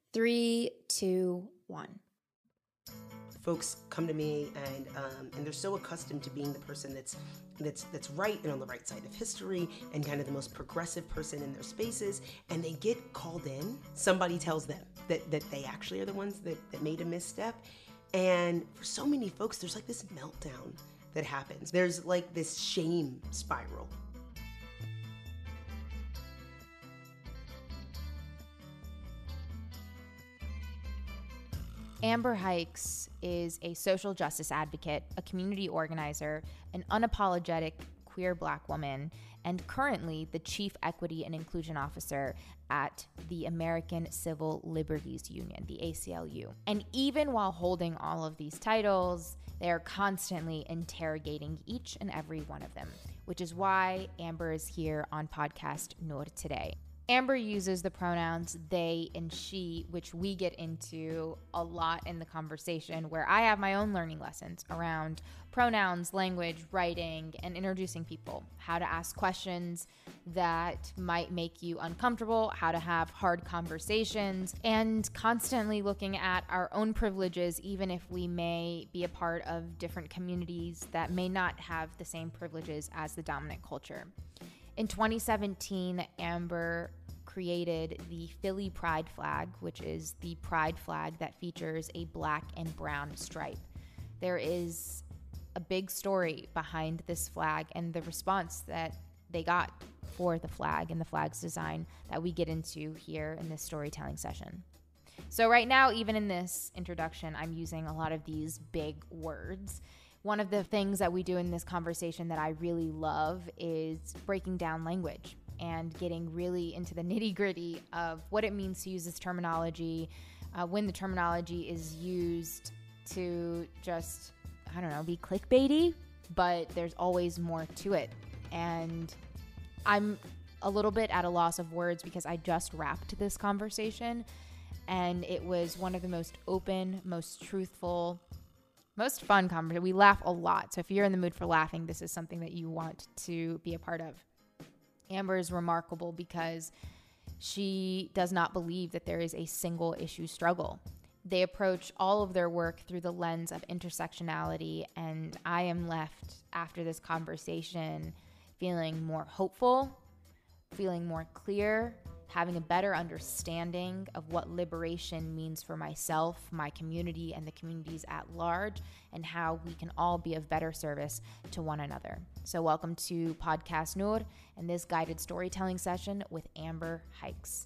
3, 2, 1. Folks come to me and they're so accustomed to being the person that's right and on the right side of history and kind of the most progressive person in their spaces, and they get called in. Somebody tells them that they actually are the ones that made a misstep. And for so many folks, there's like this meltdown that happens. There's like this shame spiral. Amber Hikes is a social justice advocate, a community organizer, an unapologetic queer Black woman, and currently the Chief Equity and Inclusion Officer at the American Civil Liberties Union, the ACLU. And even while holding all of these titles, they are constantly interrogating each and every one of them, which is why Amber is here on Podcast Noor today. Amber uses the pronouns they and she, which we get into a lot in the conversation, where I have my own learning lessons around pronouns, language, writing, and introducing people, how to ask questions that might make you uncomfortable, how to have hard conversations, and constantly looking at our own privileges, even if we may be a part of different communities that may not have the same privileges as the dominant culture. In 2017, Amber created the Philly Pride flag, which is the pride flag that features a black and brown stripe. There is a big story behind this flag and the response that they got for the flag and the flag's design that we get into here in this storytelling session. So right now, even in this introduction, I'm using a lot of these big words. One of the things that we do in this conversation that I really love is breaking down language and getting really into the nitty-gritty of what it means to use this terminology, when the terminology is used to just, I don't know, be clickbaity, but there's always more to it. And I'm a little bit at a loss of words because I just wrapped this conversation, and it was one of the most open, most truthful, most fun conversation. We laugh a lot. So if you're in the mood for laughing, this is something that you want to be a part of. Amber is remarkable because she does not believe that there is a single issue struggle. They approach all of their work through the lens of intersectionality, and I am left after this conversation feeling more hopeful, feeling more clear, having a better understanding of what liberation means for myself, my community, and the communities at large, and how we can all be of better service to one another. So welcome to Podcast Noor and this guided storytelling session with Amber Hikes.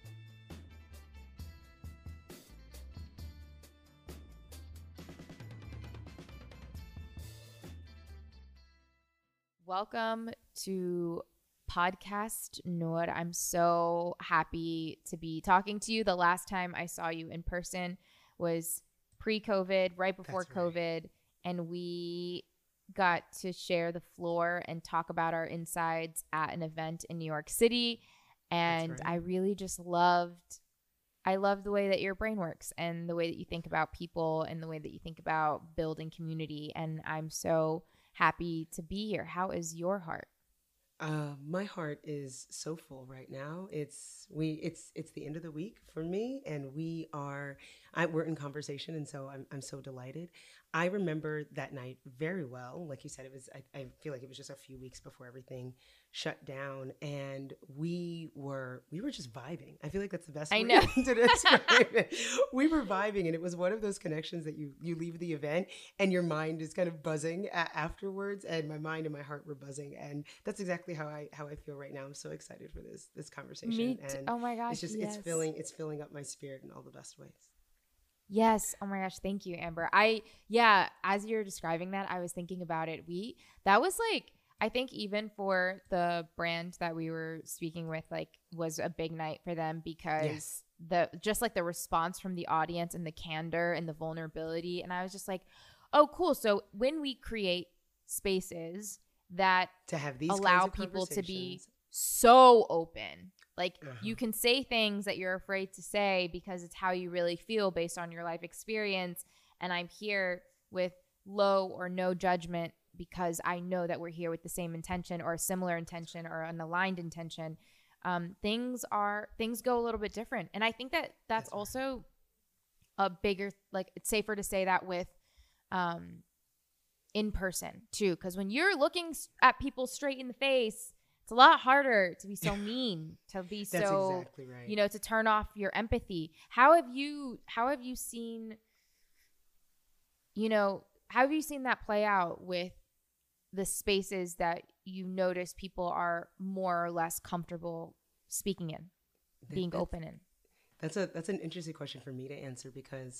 Welcome to Podcast Noor. I'm so happy to be talking to you. The last time I saw you in person was pre-COVID, right before COVID, and we got to share the floor and talk about our insides at an event in New York City. And I really just loved the way that your brain works and the way that you think about people and the way that you think about building community. And I'm so happy to be here. How is your heart? My heart is so full right now. It's the end of the week for me, and we're in conversation, and so I'm so delighted. I remember that night very well. Like you said, I feel like it was just a few weeks before everything shut down, and we were just vibing. I feel like that's the best way to describe it. We were vibing, and it was one of those connections that you leave the event and your mind is kind of buzzing afterwards, and my mind and my heart were buzzing, and that's exactly how I feel right now. I'm so excited for this conversation. And oh my gosh, it's filling up my spirit in all the best ways. Yes. Oh my gosh. Thank you, Amber. As you're describing that, I was thinking about it. That was like, I think even for the brand that we were speaking with, like, was a big night for them because the response from the audience and the candor and the vulnerability. And I was just like, oh, cool. So when we create spaces that to have these allow people to be so open, like you can say things that you're afraid to say because it's how you really feel based on your life experience. And I'm here with low or no judgment because I know that we're here with the same intention or a similar intention or an aligned intention. things go a little bit different. And I think that's also a bigger, like, it's safer to say that with in person too, because when you're looking at people straight in the face, it's a lot harder to be so mean, to be That's so exactly right. to turn off your empathy. How have you seen that play out with the spaces that you notice people are more or less comfortable speaking in, being open in? That's an interesting question for me to answer, because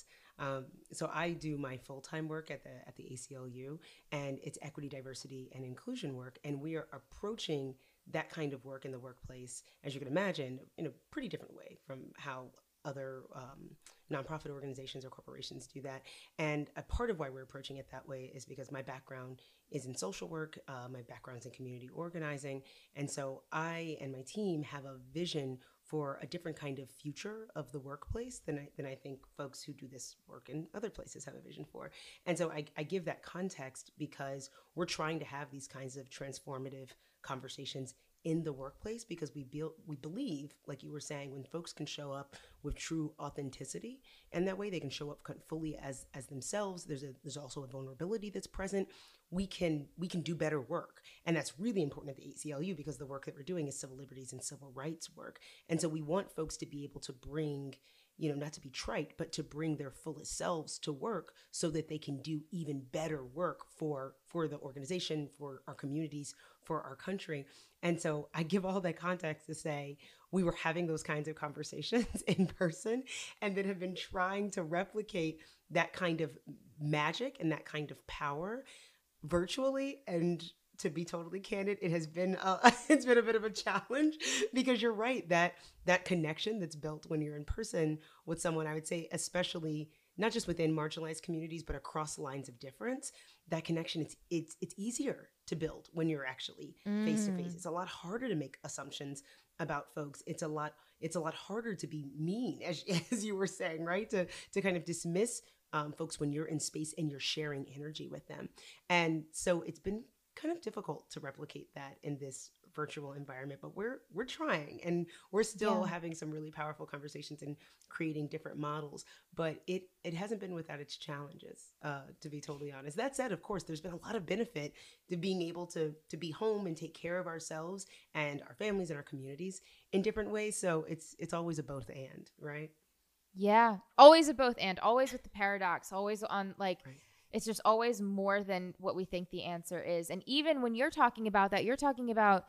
so I do my full-time work at the ACLU, and it's equity, diversity, and inclusion work, and we are approaching that kind of work in the workplace, as you can imagine, in a pretty different way from how other nonprofit organizations or corporations do that. And a part of why we're approaching it that way is because my background is in social work, my background's in community organizing, and so I and my team have a vision for a different kind of future of the workplace than I think folks who do this work in other places have a vision for. And so I give that context because we're trying to have these kinds of transformative conversations in the workplace, because we believe, like you were saying, when folks can show up with true authenticity, and that way they can show up fully as themselves, there's also a vulnerability that's present. We can do better work, and that's really important at the ACLU, because the work that we're doing is civil liberties and civil rights work. And so we want folks to be able to bring, not to be trite, but to bring their fullest selves to work, so that they can do even better work for the organization, for our communities, for our country. And so I give all that context to say we were having those kinds of conversations in person, and then have been trying to replicate that kind of magic and that kind of power virtually. And to be totally candid, it has been it's been a bit of a challenge, because you're right, that connection that's built when you're in person with someone, I would say, especially not just within marginalized communities, but across lines of difference, that connection, it's easier to build when you're actually face to face. It's a lot harder to make assumptions about folks. It's a lot harder to be mean, as you were saying, right? To kind of dismiss folks when you're in space and you're sharing energy with them. And so it's been kind of difficult to replicate that in this virtual environment, but we're trying, and we're still having some really powerful conversations and creating different models, but it hasn't been without its challenges, to be totally honest. That said, of course, there's been a lot of benefit to being able to be home and take care of ourselves and our families and our communities in different ways. So it's always a both and, right? Yeah, always a both and, always with the paradox, always on like, right. It's just always more than what we think the answer is. And even when you're talking about that, you're talking about,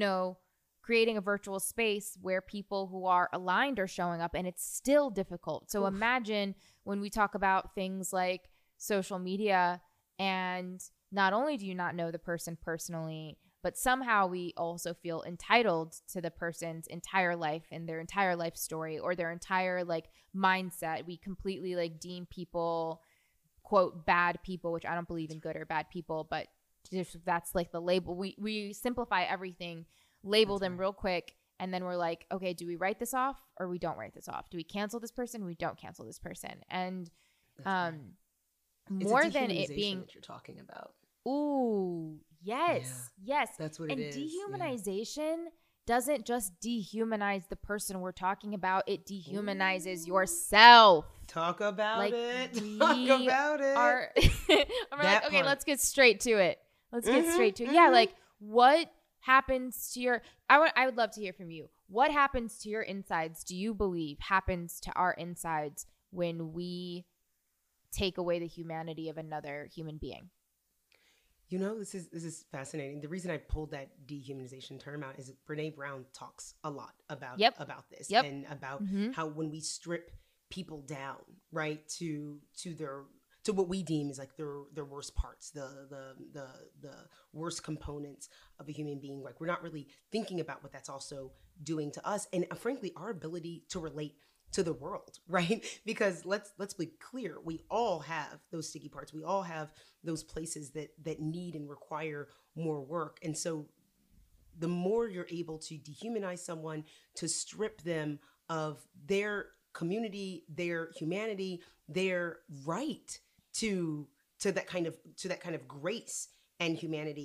creating a virtual space where people who are aligned are showing up, and it's still difficult. So imagine when we talk about things like social media, and not only do you not know the person personally, but somehow we also feel entitled to the person's entire life and their entire life story, or their entire mindset. We completely deem people, quote, bad people, which I don't believe in good or bad people, but just, that's the label. We simplify everything, label them real quick, and then we're like, okay, do we write this off or we don't write this off? Do we cancel this person? We don't cancel this person. And more than it being that you're talking about. Ooh, yes. That's what it is. And dehumanization doesn't just dehumanize the person we're talking about, it dehumanizes yourself. Talk about it. Okay, let's get straight to it. Yeah, what happens to your I would love to hear from you. What happens to your insides do you believe happens to our insides when we take away the humanity of another human being? This is fascinating. The reason I pulled that dehumanization term out is Brene Brown talks a lot about this, and about how when we strip people down, right, to what we deem is their worst parts, the worst components of a human being, we're not really thinking about what that's also doing to us, and frankly, our ability to relate to the world, right? Because let's be clear, we all have those sticky parts. We all have those places that need and require more work. And so the more you're able to dehumanize someone, to strip them of their community, their humanity, their right to that kind of grace and humanity,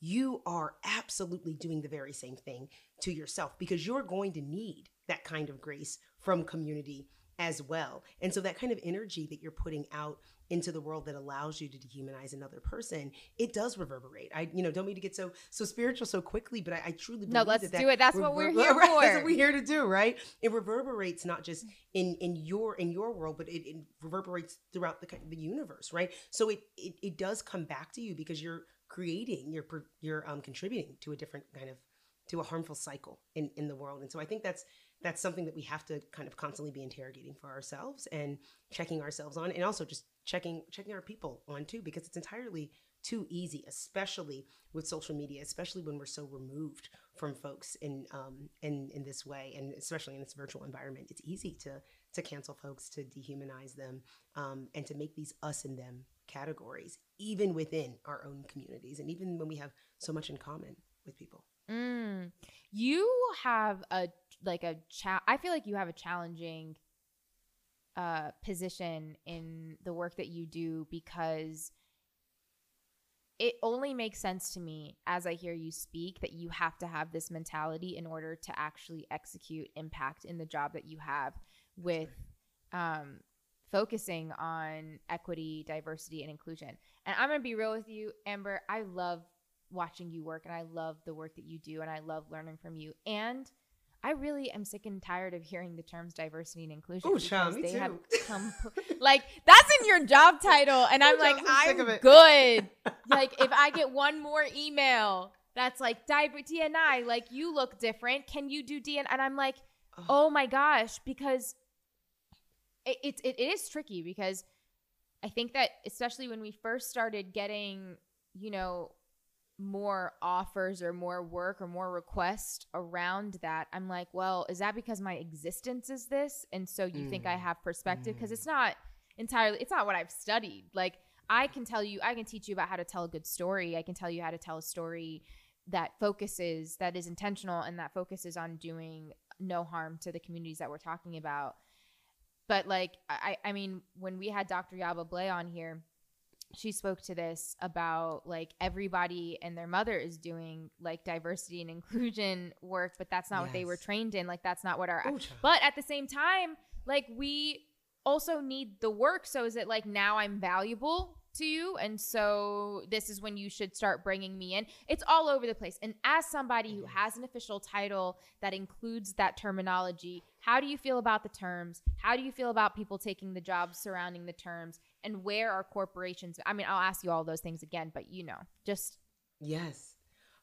you are absolutely doing the very same thing to yourself, because you're going to need that kind of grace from community as well. And so that kind of energy that you're putting out into the world that allows you to dehumanize another person, it does reverberate. I, don't mean to get so spiritual so quickly, but I truly believe No, let's do it. That's what we're here for. That's what we're here to do, right? It reverberates not just in your world, but it reverberates throughout the universe, right? So it does come back to you, because you're creating, you're contributing to a different kind of, to a harmful cycle in the world. And so I think that's something that we have to kind of constantly be interrogating for ourselves and checking ourselves on, and also just checking our people on too, because it's entirely too easy, especially with social media, especially when we're so removed from folks in this way, and especially in this virtual environment. It's easy to cancel folks, to dehumanize them, and to make these us and them categories, even within our own communities, and even when we have so much in common with people. You have I feel like you have a challenging position in the work that you do, because it only makes sense to me as I hear you speak that you have to have this mentality in order to actually execute impact in the job that you have with focusing on equity, diversity, and inclusion. And I'm going to be real with you, Amber. I love watching you work, and I love the work that you do, and I love learning from you. And I really am sick and tired of hearing the terms diversity and inclusion. Oh, child, me too. That's in your job title, and I'm like, I'm good. Like, if I get one more email that's like DNI, like, you look different, can you do DNI? And I'm like, oh my gosh, because it is tricky, because I think that especially when we first started getting, more offers or more work or more requests around that, I'm like, well, is that because my existence is this? And so you think I have perspective? Because it's not what I've studied. Like, I can teach you about how to tell a good story. I can tell you how to tell a story that is intentional, and that focuses on doing no harm to the communities that we're talking about. But like, I mean, when we had Dr. Yaba Blay on here, she spoke to this about like everybody and their mother is doing like diversity and inclusion work, but that's not what they were trained in. Like, that's not what but at the same time, like, we also need the work. So is it like, now I'm valuable to you, and so this is when you should start bringing me in? It's all over the place. And as somebody who has an official title that includes that terminology, how do you feel about the terms? How do you feel about people taking the jobs surrounding the terms? And where are corporations? I mean, I'll ask you all those things again, but just yes.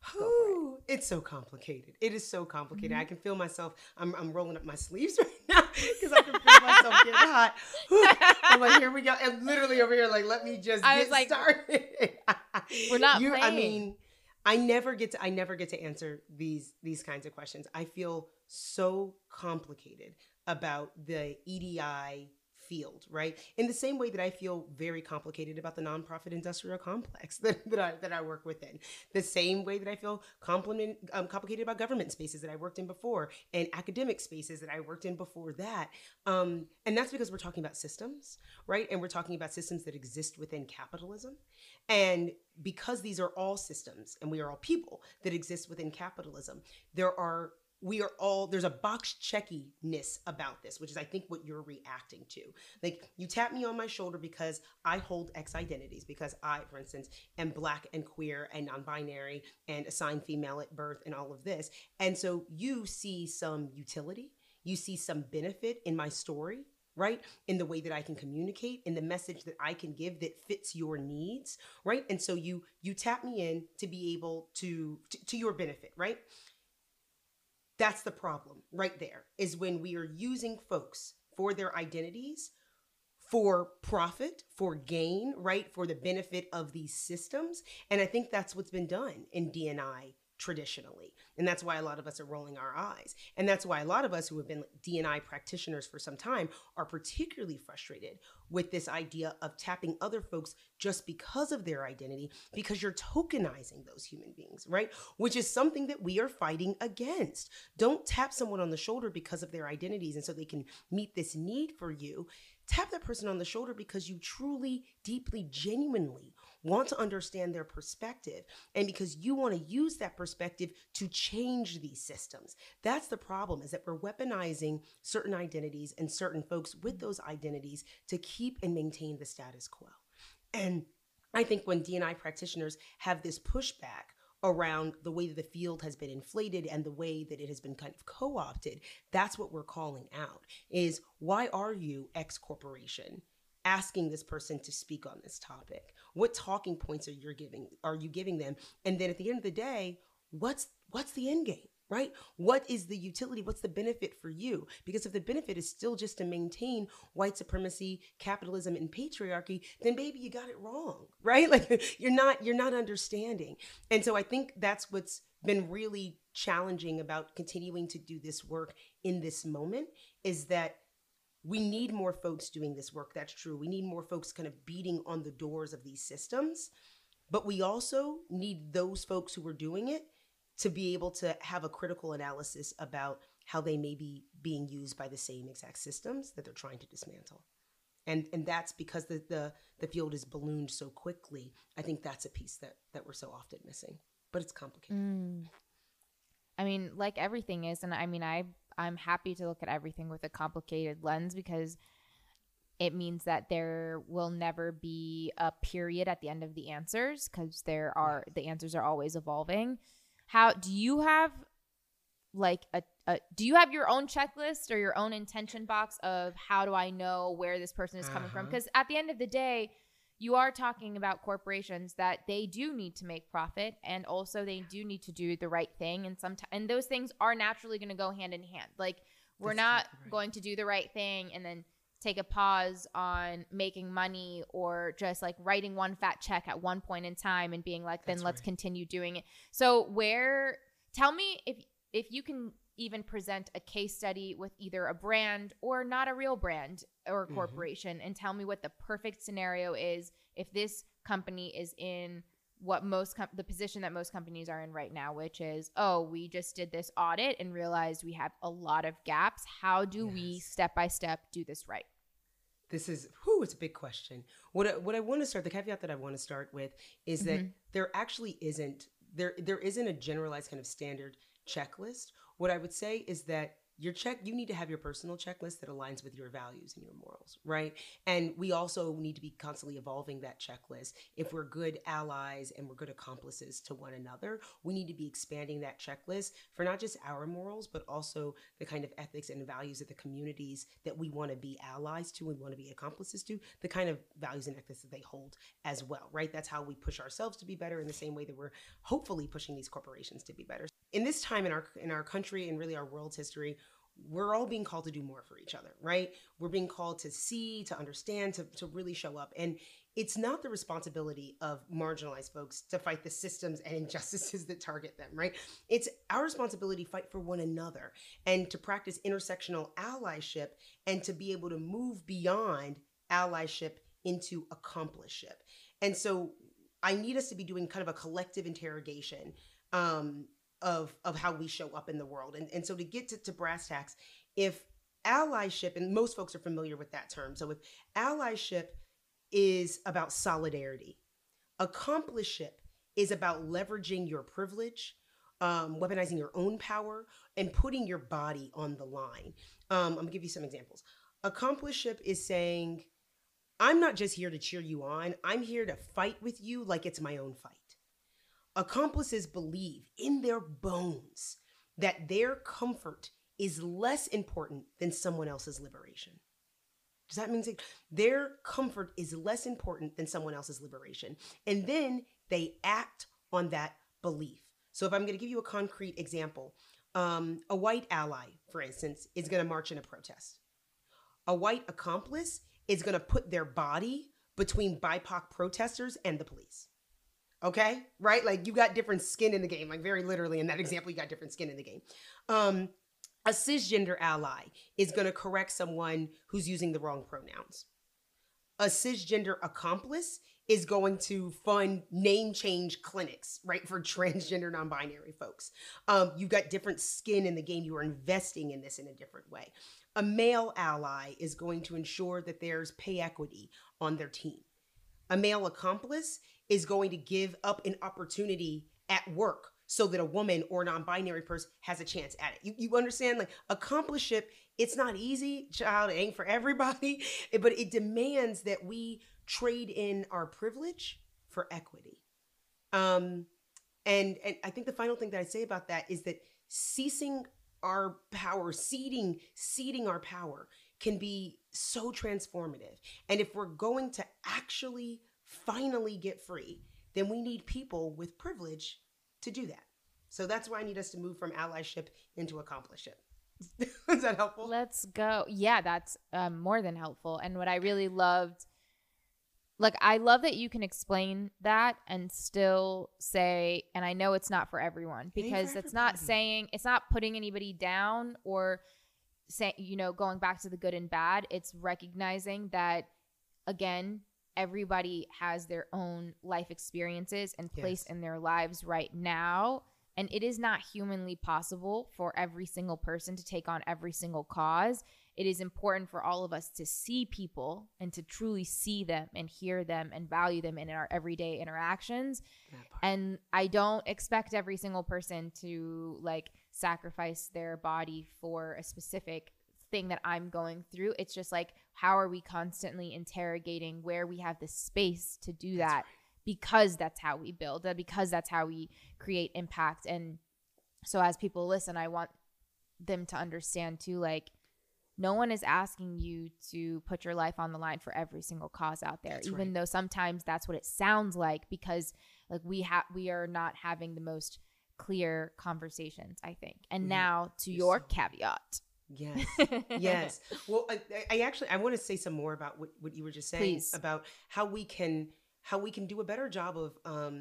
It's so complicated. It is so complicated. I can feel myself. I'm rolling up my sleeves right now because I can feel myself getting hot. I'm like, here we go. And literally over here, like, let me just get started. We're not playing. I mean, I never get to answer these kinds of questions. I feel so complicated about the EDI field, right? In the same way that I feel very complicated about the nonprofit industrial complex that I work within. The same way that I feel complicated about government spaces that I worked in before, and academic spaces that I worked in before that. And that's because we're talking about systems, right? And we're talking about systems that exist within capitalism. And because these are all systems and we are all people that exist within capitalism, there's a box checkiness about this, which is, I think, what you're reacting to. Like, you tap me on my shoulder because I hold X identities, because I, for instance, am Black and queer and non-binary and assigned female at birth and all of this. And so you see some utility, you see some benefit in my story, right? In the way that I can communicate, in the message that I can give that fits your needs, right? And so you tap me in to be able to your benefit, right? That's the problem right there, is when we are using folks for their identities, for profit, for gain, right? For the benefit of these systems. And I think that's what's been done in D&I traditionally. And that's why a lot of us are rolling our eyes. And that's why a lot of us who have been D&I practitioners for some time are particularly frustrated with this idea of tapping other folks just because of their identity, because you're tokenizing those human beings, right? Which is something that we are fighting against. Don't tap someone on the shoulder because of their identities and so they can meet this need for you. Tap that person on the shoulder because you truly, deeply, genuinely want to understand their perspective, and because you want to use that perspective to change these systems. That's the problem, is that we're weaponizing certain identities and certain folks with those identities to keep and maintain the status quo. And I think when D&I practitioners have this pushback around the way that the field has been inflated and the way that it has been kind of co-opted, that's what we're calling out, is why are you X corporation asking this person to speak on this topic? What talking points are you giving them? And then at the end of the day, what's the end game, right? What is the utility? What's the benefit for you? Because if the benefit is still just to maintain white supremacy, capitalism, and patriarchy, then baby, you got it wrong, right? Like you're not understanding. And so I think that's what's been really challenging about continuing to do this work in this moment, is that we need more folks doing this work. That's true. We need more folks kind of beating on the doors of these systems, but we also need those folks who are doing it to be able to have a critical analysis about how they may be being used by the same exact systems that they're trying to dismantle. And that's because the field is ballooned so quickly. I think that's a piece that we're so often missing, but it's complicated. I mean, like everything is, and I mean, I'm happy to look at everything with a complicated lens, because it means that there will never be a period at the end of the answers, because the answers are always evolving. How do you have like do you have your own checklist or your own intention box of how do I know where this person is coming from? Because at the end of the day, you are talking about corporations that they do need to make profit, and also they do need to do the right thing. And those things are naturally going to go hand in hand. Like we're not going to do the right thing and then take a pause on making money, or just like writing one fat check at one point in time and being like, then let's continue doing it. So tell me if you can even present a case study with either a brand or not a real brand or a corporation, and tell me what the perfect scenario is if this company is in what the position that most companies are in right now, which is, oh, we just did this audit and realized we have a lot of gaps. How do we step by step do this right? This is, it's a big question. What I want to start, the caveat that I want to start with is that there actually isn't, there isn't a generalized kind of standard checklist. What I would say is that you need to have your personal checklist that aligns with your values and your morals, right? And we also need to be constantly evolving that checklist. If we're good allies and we're good accomplices to one another, we need to be expanding that checklist for not just our morals, but also the kind of ethics and values of the communities that we want to be allies to, we want to be accomplices to, the kind of values and ethics that they hold as well, right? That's how we push ourselves to be better, in the same way that we're hopefully pushing these corporations to be better. In this time in our country and really our world's history, we're all being called to do more for each other, right? We're being called to see, to understand, to really show up. And it's not the responsibility of marginalized folks to fight the systems and injustices that target them, right? It's our responsibility to fight for one another and to practice intersectional allyship, and to be able to move beyond allyship into accompliship. And so I need us to be doing kind of a collective interrogation of how we show up in the world. And so to get to brass tacks, if allyship, and most folks are familiar with that term, so if allyship is about solidarity, accompliship is about leveraging your privilege, weaponizing your own power, and putting your body on the line. I'm gonna give you some examples. Accompliship is saying, I'm not just here to cheer you on, I'm here to fight with you like it's my own fight. Accomplices believe in their bones that their comfort is less important than someone else's liberation. Does that mean their comfort is less important than someone else's liberation? And then they act on that belief. So if I'm going to give you a concrete example, a white ally, for instance, is going to march in a protest. A white accomplice is going to put their body between BIPOC protesters and the police. Okay, right? Like you got different skin in the game, like very literally in that example, you got different skin in the game. A cisgender ally is going to correct someone who's using the wrong pronouns. A cisgender accomplice is going to fund name change clinics, right, for transgender non-binary folks. You've got different skin in the game. You are investing in this in a different way. A male ally is going to ensure that there's pay equity on their team. a male accomplice is going to give up an opportunity at work so that a woman or non-binary person has a chance at it. You understand? Like, accomplishment, it's not easy, child. It ain't for everybody, but it demands that we trade in our privilege for equity. And I think the final thing that I say about that is that ceasing our power, ceding our power can be so transformative. And if we're going to actually finally get free, then we need people with privilege to do that. So that's why I need us to move from allyship into accomplishment. Is that helpful? Let's go. Yeah, that's more than helpful. And what I really loved, like, I love that you can explain that and still say, and I know it's not for everyone, because it's not saying, it's not putting anybody down or saying, you know, going back to the good and bad. It's recognizing that, again, everybody has their own life experiences and place in their lives right now. And it is not humanly possible for every single person to take on every single cause. It is important for all of us to see people and to truly see them and hear them and value them in our everyday interactions. And I don't expect every single person to, like, sacrifice their body for a specific thing that I'm going through. It's just like, how are we constantly interrogating where we have the space to do that? Because that's how we build, because that's how we create impact. And so as people listen, I want them to understand too, like, no one is asking you to put your life on the line for every single cause out there, even though sometimes that's what it sounds like, because, like, we are not having the most clear conversations, I think. And now to your caveat. Yes. Yes. Well, I want to say some more about what you were just saying. Please. About how we can do a better job of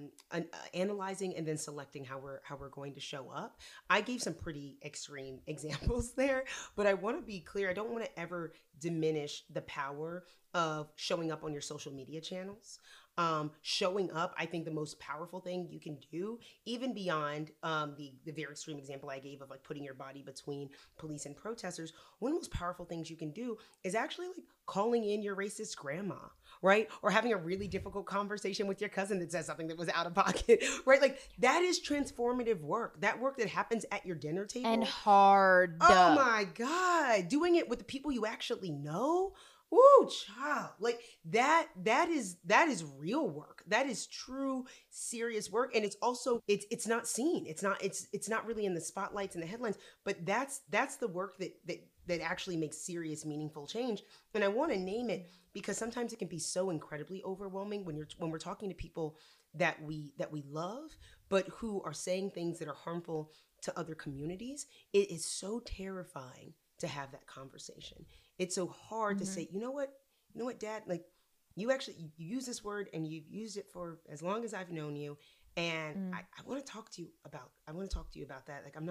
analyzing and then selecting how we're going to show up. I gave some pretty extreme examples there, but I want to be clear. I don't want to ever diminish the power of showing up on your social media channels. Showing up, I think the most powerful thing you can do, even beyond the very extreme example I gave of, like, putting your body between police and protesters, one of the most powerful things you can do is actually, like, calling in your racist grandma, right? Or having a really difficult conversation with your cousin that says something that was out of pocket, right? Like, that is transformative work. That work that happens at your dinner table. And hard. Oh my God. Doing it with the people you actually know. Woo, child. Like, that is real work. That is true, serious work. And it's also, it's not seen. It's not really in the spotlights and the headlines, but that's the work that actually makes serious, meaningful change. And I want to name it because sometimes it can be so incredibly overwhelming when we're talking to people that we love, but who are saying things that are harmful to other communities. It is so terrifying to have that conversation. It's so hard to say, you know what, Dad, like, you use this word and you've used it for as long as I've known you. And I want to talk to you about that. Like, I'm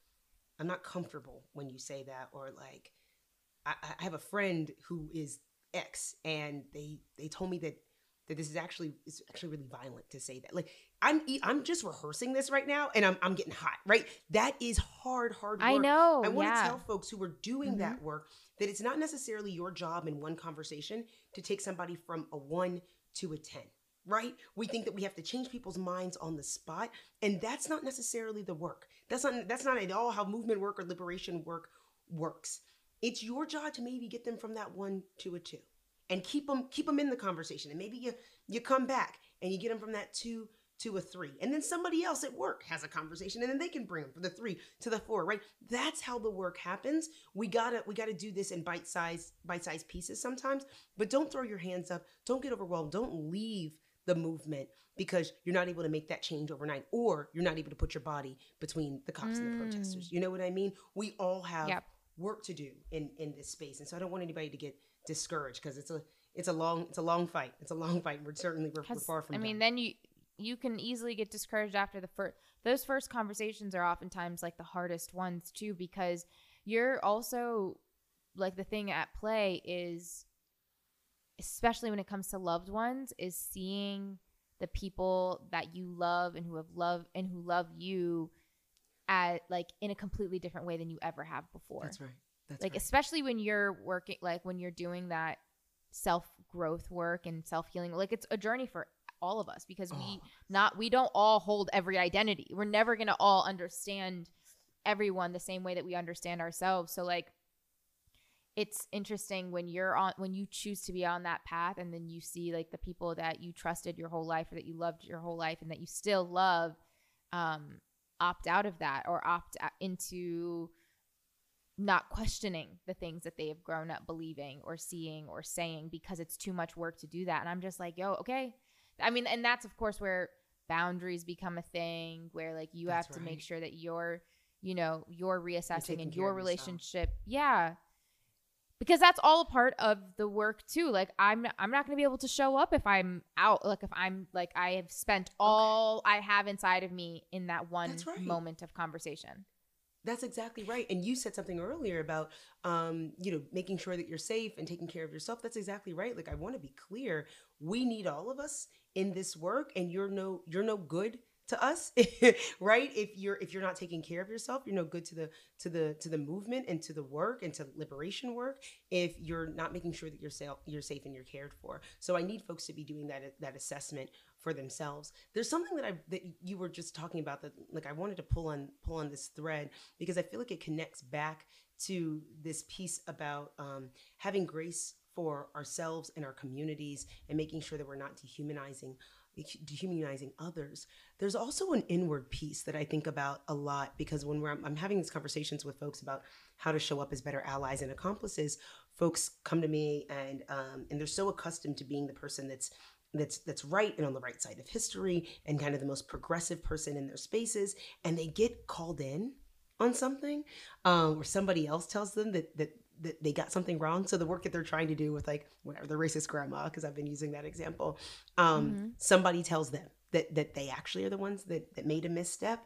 not comfortable when you say that, or, like, I have a friend who is X and they told me that this is actually really violent to say that. Like, I'm just rehearsing this right now and I'm getting hot, right? That is hard work. I know. I want to tell folks who are doing that work that it's not necessarily your job in one conversation to take somebody from a 1 to a 10, right? We think that we have to change people's minds on the spot, and that's not necessarily the work. That's not at all how movement work or liberation work works. It's your job to maybe get them from that 1 to a 2. And keep them in the conversation. And maybe you come back and you get them from that 2 to a 3. And then somebody else at work has a conversation and then they can bring them from the 3 to the 4, right? That's how the work happens. We gotta do this in bite-sized pieces sometimes, but don't throw your hands up. Don't get overwhelmed. Don't leave the movement because you're not able to make that change overnight, or you're not able to put your body between the cops and the protesters. You know what I mean? We all have work to do in this space. And so I don't want anybody to get discouraged because it's a long fight. It's a long fight. We're far from done. I mean, then you can easily get discouraged after those first conversations are oftentimes, like, the hardest ones too, because you're also, like, the thing at play is, especially when it comes to loved ones, is seeing the people that you love and who love you at, like, in a completely different way than you ever have before. That's right. Especially when you're working, like, when you're doing that self-growth work and self-healing. Like, it's a journey for all of us, because we don't all hold every identity. We're never going to all understand everyone the same way that we understand ourselves. So like, it's interesting when you choose to be on that path, and then you see like the people that you trusted your whole life, or that you loved your whole life, and that you still love, opt out of that, or opt into not questioning the things that they have grown up believing or seeing or saying, because it's too much work to do that. And I'm just like, yo, okay. I mean, and that's of course where boundaries become a thing, where like you have to make sure that you're reassessing in your relationship. Yeah. Because that's all a part of the work too. Like I'm not going to be able to show up if I'm out. Like if I'm like, I have spent all I have inside of me in that one moment of conversation. That's exactly right. And you said something earlier about, making sure that you're safe and taking care of yourself. That's exactly right. Like, I want to be clear. We need all of us in this work, and you're no good to us, right? If you're not taking care of yourself, you're no good to the movement and to the work and to liberation work. If you're not making sure that you're safe and you're cared for. So I need folks to be doing that assessment for themselves. There's something that you were just talking about that, like, I wanted to pull on this thread, because I feel like it connects back to this piece about having grace for ourselves and our communities, and making sure that we're not dehumanizing others. There's also an inward piece that I think about a lot, because when I'm having these conversations with folks about how to show up as better allies and accomplices, folks come to me and they're so accustomed to being the person that's right and on the right side of history and kind of the most progressive person in their spaces, and they get called in on something, or somebody else tells them that they got something wrong. So the work that they're trying to do with, like, whatever, the racist grandma, because I've been using that example, somebody tells them that they actually are the ones that made a misstep.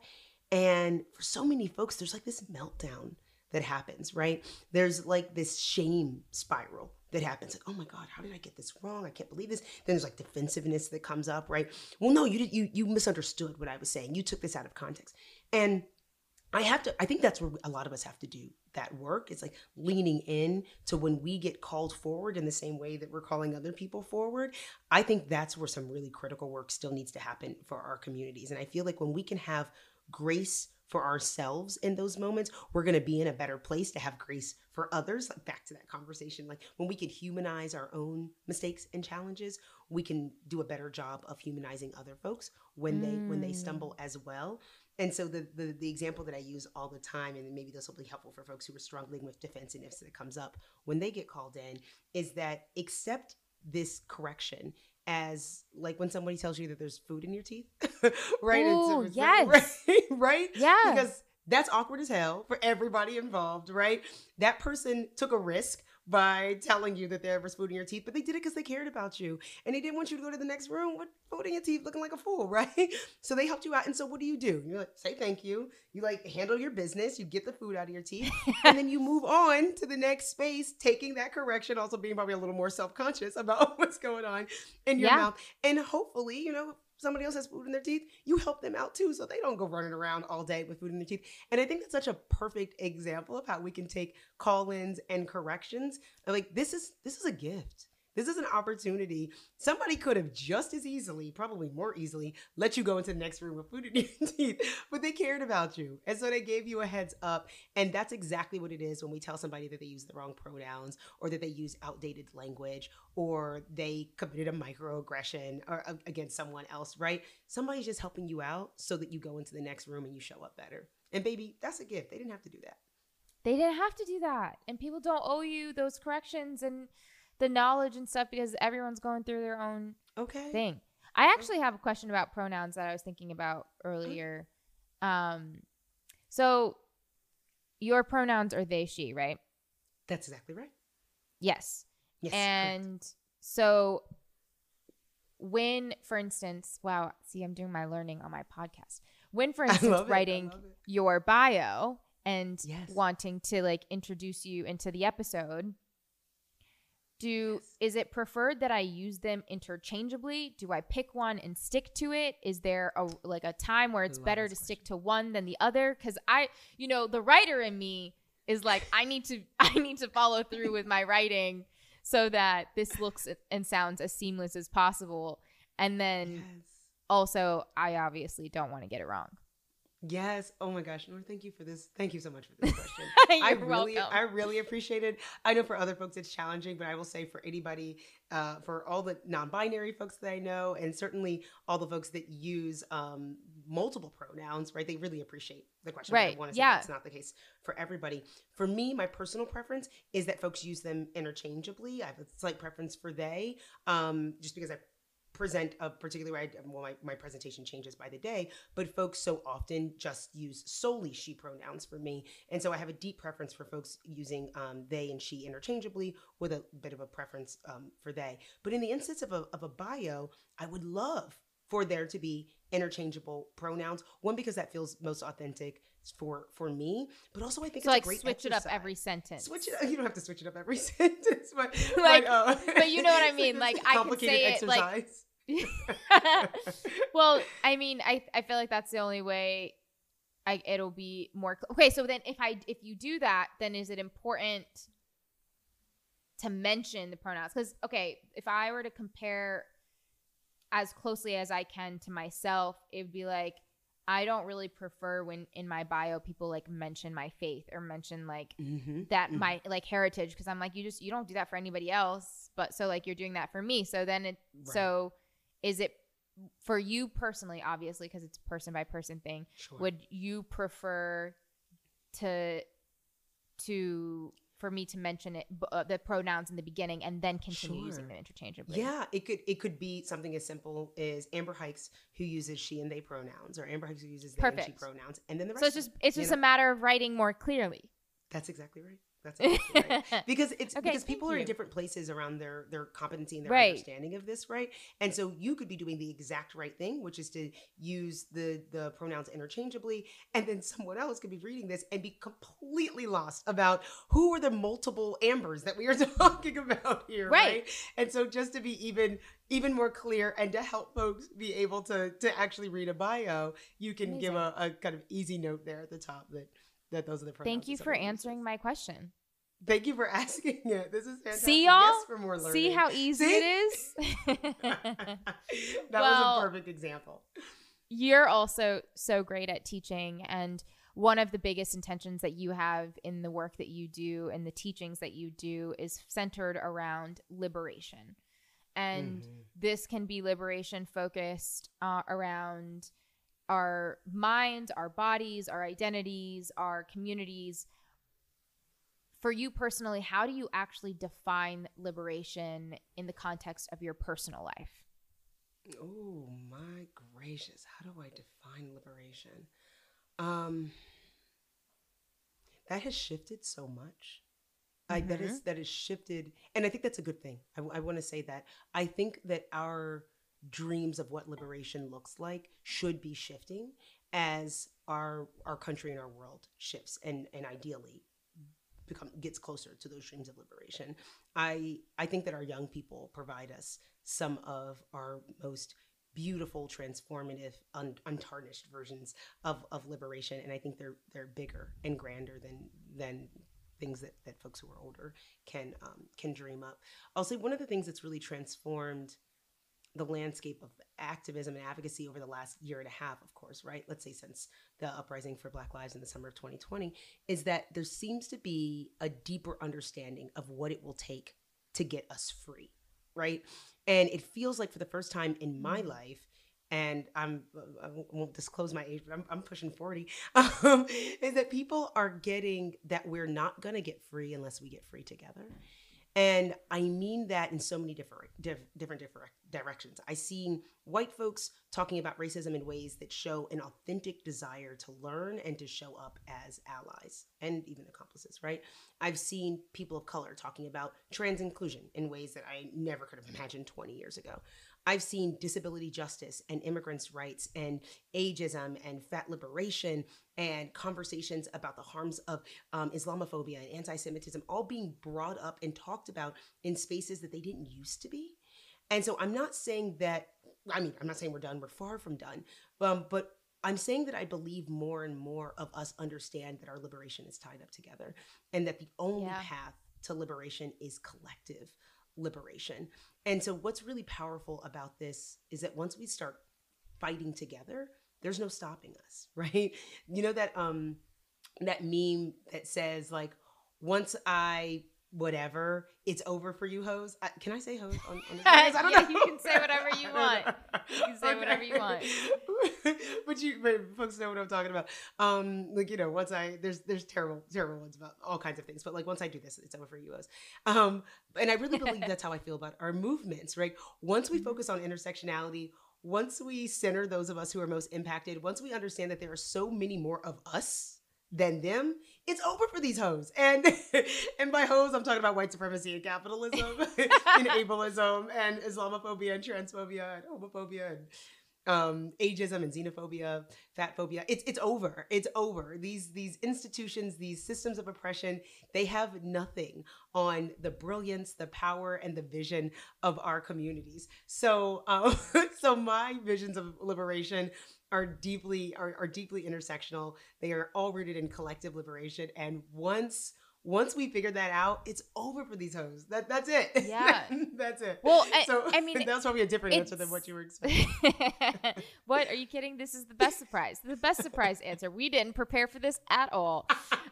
And for so many folks, there's like this meltdown that happens, right? There's like this shame spiral that happens. Like, oh my God, how did I get this wrong? I can't believe this. Then there's like defensiveness that comes up, right? Well, no, you misunderstood what I was saying. You took this out of context. And I think that's where a lot of us have to do that work. It's like leaning in to when we get called forward in the same way that we're calling other people forward. I think that's where some really critical work still needs to happen for our communities. And I feel like when we can have grace for ourselves in those moments, we're going to be in a better place to have grace for others. Like, back to that conversation, like when we can humanize our own mistakes and challenges, we can do a better job of humanizing other folks when they stumble as well. And so the example that I use all the time, and maybe this will be helpful for folks who are struggling with defensiveness that comes up when they get called in, is that accept this correction as like when somebody tells you that there's food in your teeth, right? Ooh, yes. Right? Yeah. Because that's awkward as hell for everybody involved, right? That person took a risk by telling you that there was food in your teeth, but they did it because they cared about you, and they didn't want you to go to the next room with food in your teeth looking like a fool, right? So they helped you out. And so what do? You like, say thank you. You like handle your business. You get the food out of your teeth, and then you move on to the next space, taking that correction, also being probably a little more self-conscious about what's going on in your mouth. And hopefully, somebody else has food in their teeth, you help them out too, so they don't go running around all day with food in their teeth. And I think that's such a perfect example of how we can take call-ins and corrections. Like, this is a gift. This is an opportunity. Somebody could have just as easily, probably more easily, let you go into the next room with food in your teeth, but they cared about you. And so they gave you a heads up. And that's exactly what it is when we tell somebody that they use the wrong pronouns, or that they use outdated language, or they committed a microaggression or against someone else, right? Somebody's just helping you out so that you go into the next room and you show up better. And baby, that's a gift. They didn't have to do that. They didn't have to do that. And people don't owe you those corrections and the knowledge and stuff, because everyone's going through their own thing. I actually have a question about pronouns that I was thinking about earlier. So your pronouns are they, she, right? That's exactly right. Yes. And correct. So when, for instance, wow, see, I'm doing my learning on my podcast. When, for instance, writing your bio and wanting to like introduce you into the episode, is it preferred that I use them interchangeably? Do I pick one and stick to it? Is there a time where it's better to stick to one than the other? Because the writer in me is like, I need to follow through with my writing. so that this looks and sounds as seamless as possible. And then Yes. also, I obviously don't want to get it wrong. Yes. Oh my gosh. Nora, thank you for this. Thank you so much for this question. You're welcome. I really appreciate it. I know for other folks it's challenging, but I will say for anybody, for all the non-binary folks that I know, and certainly all the folks that use multiple pronouns, right? They really appreciate the question. Right. I want to say that's not the case for everybody. For me, my personal preference is that folks use them interchangeably. I have a slight preference for they, just because I present a particular way. Well, my presentation changes by the day, but folks so often just use solely she pronouns for me. And so I have a deep preference for folks using they and she interchangeably, with a bit of a preference for they. But in the instance of a bio, I would love for there to be interchangeable pronouns. One, because that feels most authentic for me, but also I think so it's like a great switch exercise. it up every sentence. Switch it. You don't have to switch it up every sentence, but like, but you know what I mean. Like I can say it like. Well, I mean, I feel like that's the only way it'll be more. Okay, so then if you do that, then is it important to mention the pronouns? Because, okay, if I were to compare as closely as I can to myself, it would be like, I don't really prefer when in my bio people like mention my faith or mention like my like heritage, because I'm like, you don't do that for anybody else, but so like you're doing that for me. So then so is it for you personally, obviously, because it's a person by person thing, would you prefer for me to mention it, the pronouns in the beginning, and then continue using them interchangeably? Yeah, it could be something as simple as Amber Hikes, who uses she and they pronouns, or Amber Hikes, who uses they and she pronouns, and then the rest. So it's just a matter of writing more clearly. That's exactly right. That's exactly right. Because because people are in different places around their competency and their understanding of this, right? And so you could be doing the exact right thing, which is to use the pronouns interchangeably, and then someone else could be reading this and be completely lost about who are the multiple Ambers that we are talking about here, right? And so just to be even more clear and to help folks be able to actually read a bio, you can give a kind of easy note there at the top that those are the pronouns. Thank you for answering my question. Thank you for asking it. This is fantastic. See, y'all? Yes, for more learning. See how easy it is? That was a perfect example. You're also so great at teaching, and one of the biggest intentions that you have in the work that you do and the teachings that you do is centered around liberation. And this can be liberation focused around our minds, our bodies, our identities, our communities. For you personally, how do you actually define liberation in the context of your personal life? Oh my gracious, how do I define liberation? That has shifted so much. That has shifted, and I think that's a good thing. I want to say that I think that our dreams of what liberation looks like should be shifting as our country and our world shifts and ideally gets closer to those dreams of liberation. I think that our young people provide us some of our most beautiful, transformative, untarnished versions of liberation, and I think they're bigger and grander than things that folks who are older can dream up. I'll say one of the things that's really transformed the landscape of activism and advocacy over the last year and a half, of course, right? Let's say since the uprising for Black Lives in the summer of 2020, is that there seems to be a deeper understanding of what it will take to get us free, right? And it feels like for the first time in my life, and I won't disclose my age, but I'm pushing 40, is that people are getting that we're not going to get free unless we get free together. And I mean that in so many different directions. I've seen white folks talking about racism in ways that show an authentic desire to learn and to show up as allies and even accomplices, right? I've seen people of color talking about trans inclusion in ways that I never could have imagined 20 years ago. I've seen disability justice and immigrants' rights and ageism and fat liberation and conversations about the harms of Islamophobia and anti-Semitism all being brought up and talked about in spaces that they didn't used to be. And so I'm not saying that, I'm not saying we're done. We're far from done. But I'm saying that I believe more and more of us understand that our liberation is tied up together and that the only path to liberation is collective. liberation. And so what's really powerful about this is that once we start fighting together, there's no stopping us, right? You know that that meme that says like, once I whatever, it's over for you hoes. Can I say hoes on this? I don't know. You can say whatever you want. You can say whatever you want. but folks know what I'm talking about. Like, you know, once there's terrible ones about all kinds of things, but like once I do this, it's over for you hoes. And I really believe that's how I feel about our movements, right? Once we focus on intersectionality, once we center those of us who are most impacted, once we understand that there are so many more of us than them, it's over for these hoes. And by hoes, I'm talking about white supremacy and capitalism and ableism and Islamophobia and transphobia and homophobia and ageism and xenophobia, fat phobia. It's over. It's over. These institutions, these systems of oppression, they have nothing on the brilliance, the power, and the vision of our communities. So so my visions of liberation are deeply intersectional. They are all rooted in collective liberation. And once we figure that out, it's over for these hoes. That's it. Yeah. That's it. Well, I mean, that's probably a different answer than what you were expecting. What? Are you kidding? This is the best surprise. The best surprise answer. We didn't prepare for this at all.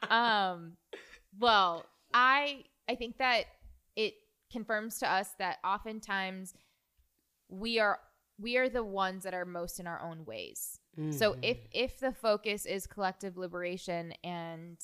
Well, I think that it confirms to us that oftentimes we are the ones that are most in our own ways. Mm-hmm. So if the focus is collective liberation and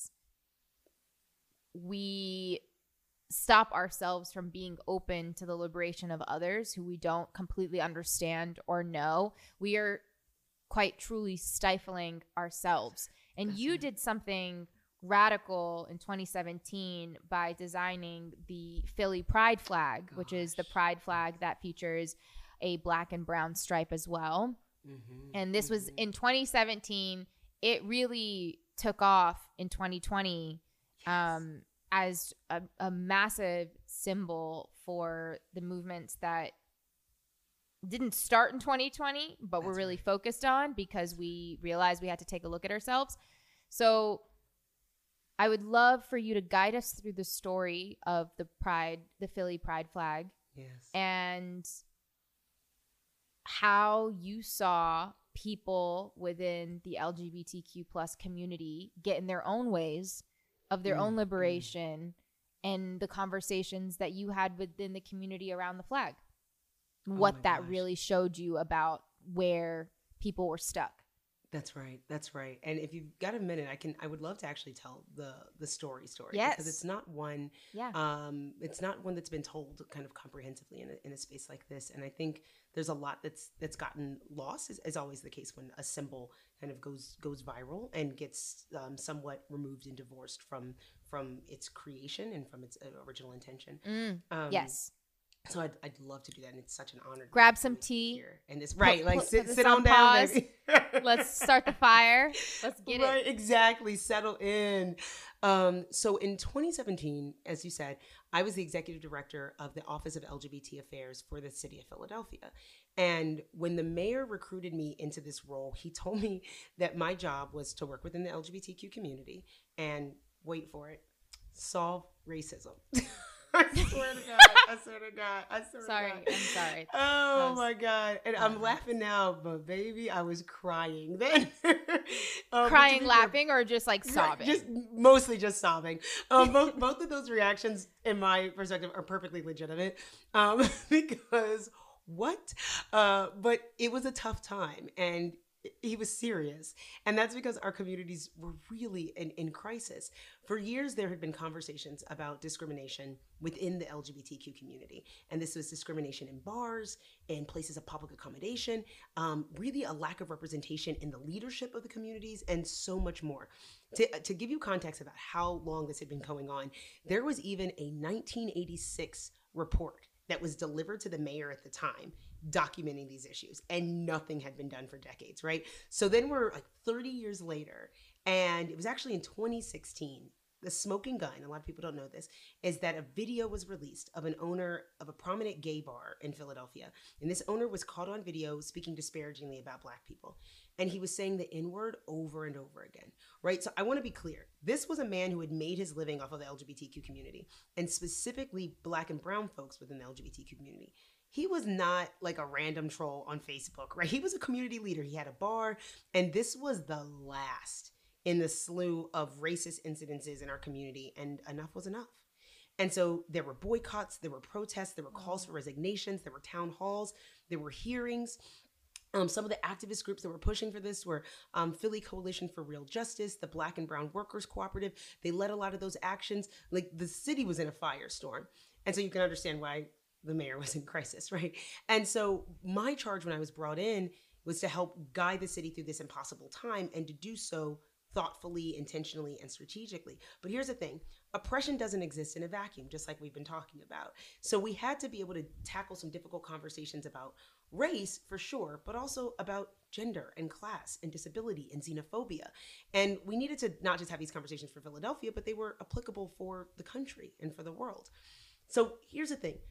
we stop ourselves from being open to the liberation of others who we don't completely understand or know, we are quite truly stifling ourselves. And That's you did something radical in 2017 by designing the Philly Pride flag, which is the pride flag that features a black and brown stripe as well. Mm-hmm. And this was in 2017. It really took off in 2020 as a massive symbol for the movements that didn't start in 2020, but we're really focused on because we realized we had to take a look at ourselves. So I would love for you to guide us through the story of the Philly Pride flag. Yes. And how you saw people within the LGBTQ plus community get in their own ways of their own liberation and the conversations that you had within the community around the flag. What that really showed you about where people were stuck. That's right. And if you've got a minute, I would love to actually tell the story. Yes. Because it's not one, it's not one that's been told kind of comprehensively in a space like this. And I think there's a lot that's gotten lost, is always the case when a symbol kind of goes viral and gets somewhat removed and divorced from its creation and from its original intention. Yes. So I'd love to do that, and it's such an honor. Grab some tea. Here. And it's right, like sit on down, pause. Baby. Let's start the fire. Let's get it. Right, exactly. Settle in. So in 2017, as you said, I was the executive director of the Office of LGBT Affairs for the city of Philadelphia. And when the mayor recruited me into this role, he told me that my job was to work within the LGBTQ community and, wait for it, solve racism. I swear to God. I'm sorry. Oh my God. And I'm laughing now, but baby, I was crying then. Crying, laughing, or just like sobbing? Mostly just sobbing. Both of those reactions, in my perspective, are perfectly legitimate. Because what? But it was a tough time, and he was serious. And that's because our communities were really in crisis. For years, there had been conversations about discrimination within the LGBTQ community. And this was discrimination in bars, in places of public accommodation, really a lack of representation in the leadership of the communities, and so much more. To give you context about how long this had been going on, there was even a 1986 report that was delivered to the mayor at the time documenting these issues, and nothing had been done for decades, right? So then we're like 30 years later, and it was actually in 2016 the smoking gun, a lot of people don't know this, is that a video was released of an owner of a prominent gay bar in Philadelphia. And this owner was caught on video speaking disparagingly about Black people. And he was saying the N-word over and over again, right? So I want to be clear. This was a man who had made his living off of the LGBTQ community, and specifically Black and brown folks within the LGBTQ community. He was not like a random troll on Facebook, right? He was a community leader. He had a bar, and this was the last in the slew of racist incidences in our community, and enough was enough. And so there were boycotts, there were protests, there were calls for resignations, there were town halls, there were hearings. Some of the activist groups that were pushing for this were Philly Coalition for Real Justice, the Black and Brown Workers Cooperative. They led a lot of those actions. Like, the city was in a firestorm. And so you can understand why the mayor was in crisis, right? And so my charge when I was brought in was to help guide the city through this impossible time, and to do so thoughtfully, intentionally, and strategically. But here's the thing. Oppression doesn't exist in a vacuum, just like we've been talking about. So we had to be able to tackle some difficult conversations about race, for sure, but also about gender and class and disability and xenophobia. And we needed to not just have these conversations for Philadelphia, but they were applicable for the country and for the world. So here's the thing.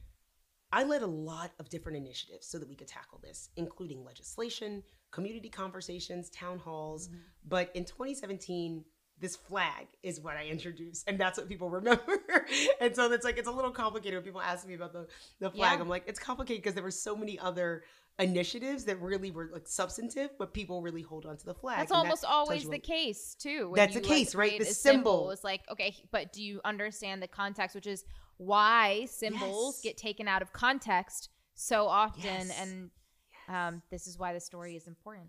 I led a lot of different initiatives so that we could tackle this, including legislation, community conversations, town halls. Mm-hmm. But in 2017, this flag is what I introduced, and that's what people remember. And so it's a little complicated when people ask me about the flag. Yeah. I'm like, it's complicated because there were so many other initiatives that really were like substantive, but people really hold on to the flag. That's almost always the case too. That's the case, right? The symbol is like, okay, but do you understand the context, which is why symbols get taken out of context so often. Yes. And this is why the story is important.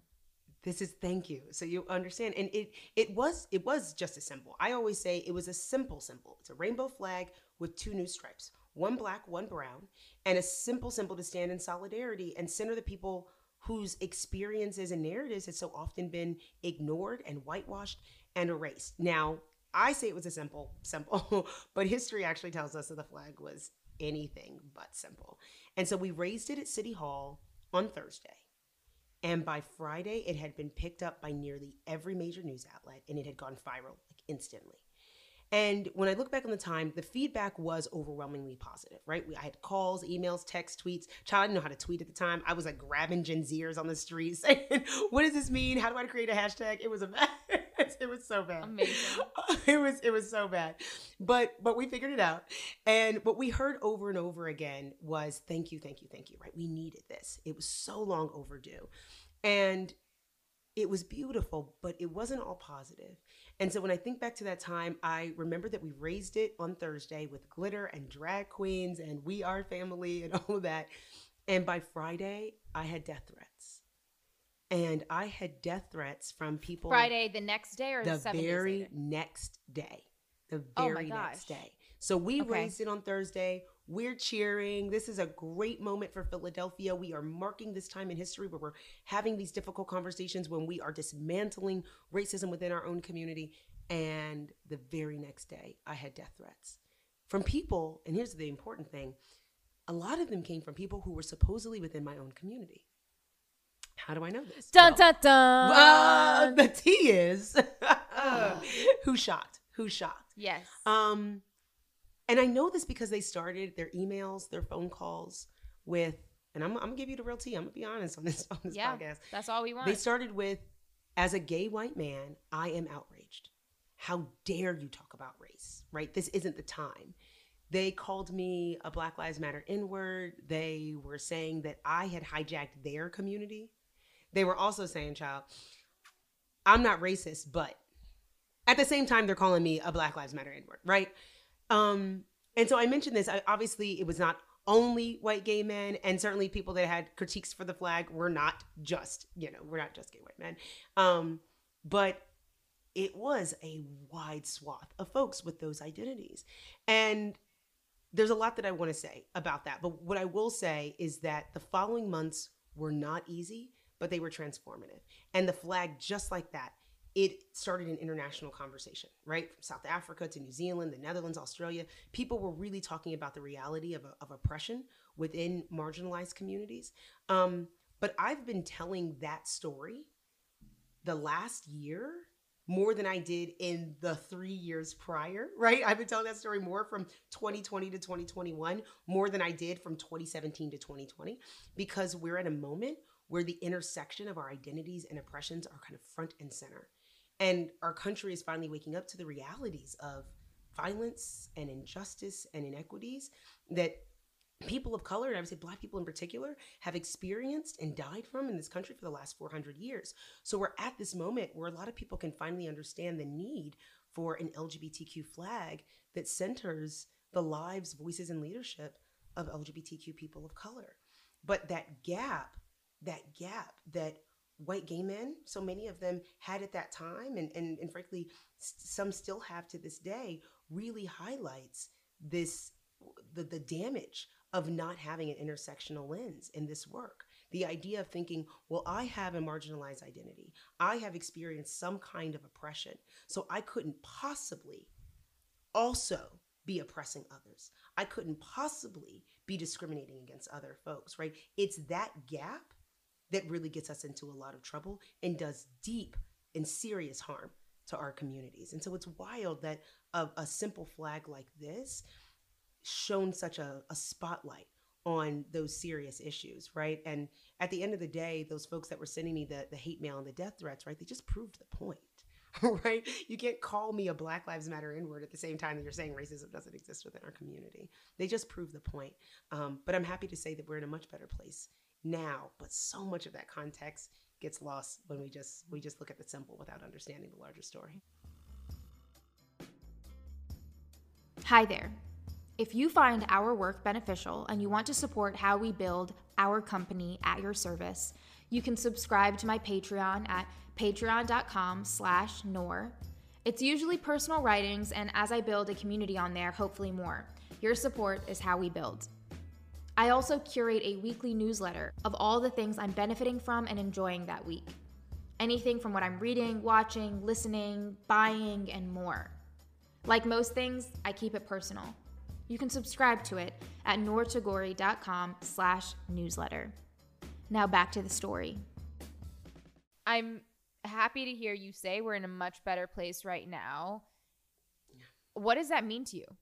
Thank you. So you understand. And it was just a symbol. I always say it was a simple symbol. It's a rainbow flag with two new stripes, one black, one brown, and a simple symbol to stand in solidarity and center the people whose experiences and narratives had so often been ignored and whitewashed and erased. Now, I say it was a simple, but history actually tells us that the flag was anything but simple. And so we raised it at City Hall on Thursday. And by Friday, it had been picked up by nearly every major news outlet, and it had gone viral like instantly. And when I look back on the time, the feedback was overwhelmingly positive, right? I had calls, emails, texts, tweets. Child, I didn't know how to tweet at the time. I was like grabbing Gen Zers on the street saying, what does this mean? How do I create a hashtag? It was a mess. It was so bad. Amazing. It was so bad. But we figured it out. And what we heard over and over again was thank you, right? We needed this. It was so long overdue. And it was beautiful, but it wasn't all positive. And so when I think back to that time, I remember that we raised it on Thursday with glitter and drag queens and We Are Family and all of that. And by Friday, I had death threats. And I had death threats from people. Friday, the next day, or the 7 days later? The very next day. The very next day. So we raised it on Thursday. We're cheering. This is a great moment for Philadelphia. We are marking this time in history where we're having these difficult conversations, when we are dismantling racism within our own community. And the very next day, I had death threats from people. And here's the important thing. A lot of them came from people who were supposedly within my own community. How do I know this? Dun, dun, dun. The T is who shot. Yes. And I know this because they started their emails, their phone calls with, and I'm gonna give you the real tea. I'm gonna be honest on this podcast. That's all we want. They started with, as a gay white man, I am outraged. How dare you talk about race, right? This isn't the time. They called me a Black Lives Matter N-word. They were saying that I had hijacked their community. They were also saying, child, I'm not racist, but at the same time, they're calling me a Black Lives Matter N-word, right? And so I mentioned this. Obviously, it was not only white gay men, and certainly people that had critiques for the flag were not just, we're not just gay white men. But it was a wide swath of folks with those identities. And there's a lot that I want to say about that. But what I will say is that the following months were not easy, but they were transformative. And the flag, just like that, it started an international conversation, right? From South Africa to New Zealand, the Netherlands, Australia. People were really talking about the reality of oppression within marginalized communities. But I've been telling that story the last year more than I did in the 3 years prior, right? I've been telling that story more from 2020 to 2021, more than I did from 2017 to 2020, because we're at a moment where the intersection of our identities and oppressions are kind of front and center. And our country is finally waking up to the realities of violence and injustice and inequities that people of color, and I would say Black people in particular, have experienced and died from in this country for the last 400 years. So we're at this moment where a lot of people can finally understand the need for an LGBTQ flag that centers the lives, voices, and leadership of LGBTQ people of color. But that gap that white gay men, so many of them had at that time, and frankly, some still have to this day, really highlights the damage of not having an intersectional lens in this work. The idea of thinking, well, I have a marginalized identity. I have experienced some kind of oppression, so I couldn't possibly also be oppressing others. I couldn't possibly be discriminating against other folks, right? It's that gap that really gets us into a lot of trouble and does deep and serious harm to our communities. And so it's wild that a simple flag like this shone such a spotlight on those serious issues, right? And at the end of the day, those folks that were sending me the hate mail and the death threats, right, they just proved the point, right? You can't call me a Black Lives Matter N-word at the same time that you're saying racism doesn't exist within our community. They just proved the point. But I'm happy to say that we're in a much better place now, but so much of that context gets lost when we just look at the symbol without understanding the larger story. Hi there. If you find our work beneficial and you want to support how we build our company at your service, you can subscribe to my Patreon at patreon.com/Noor. It's usually personal writings, and as I build a community on there, hopefully more. Your support is how we build. I also curate a weekly newsletter of all the things I'm benefiting from and enjoying that week. Anything from what I'm reading, watching, listening, buying, and more. Like most things, I keep it personal. You can subscribe to it at noortagori.com/newsletter. Now back to the story. I'm happy to hear you say we're in a much better place right now. What does that mean to you?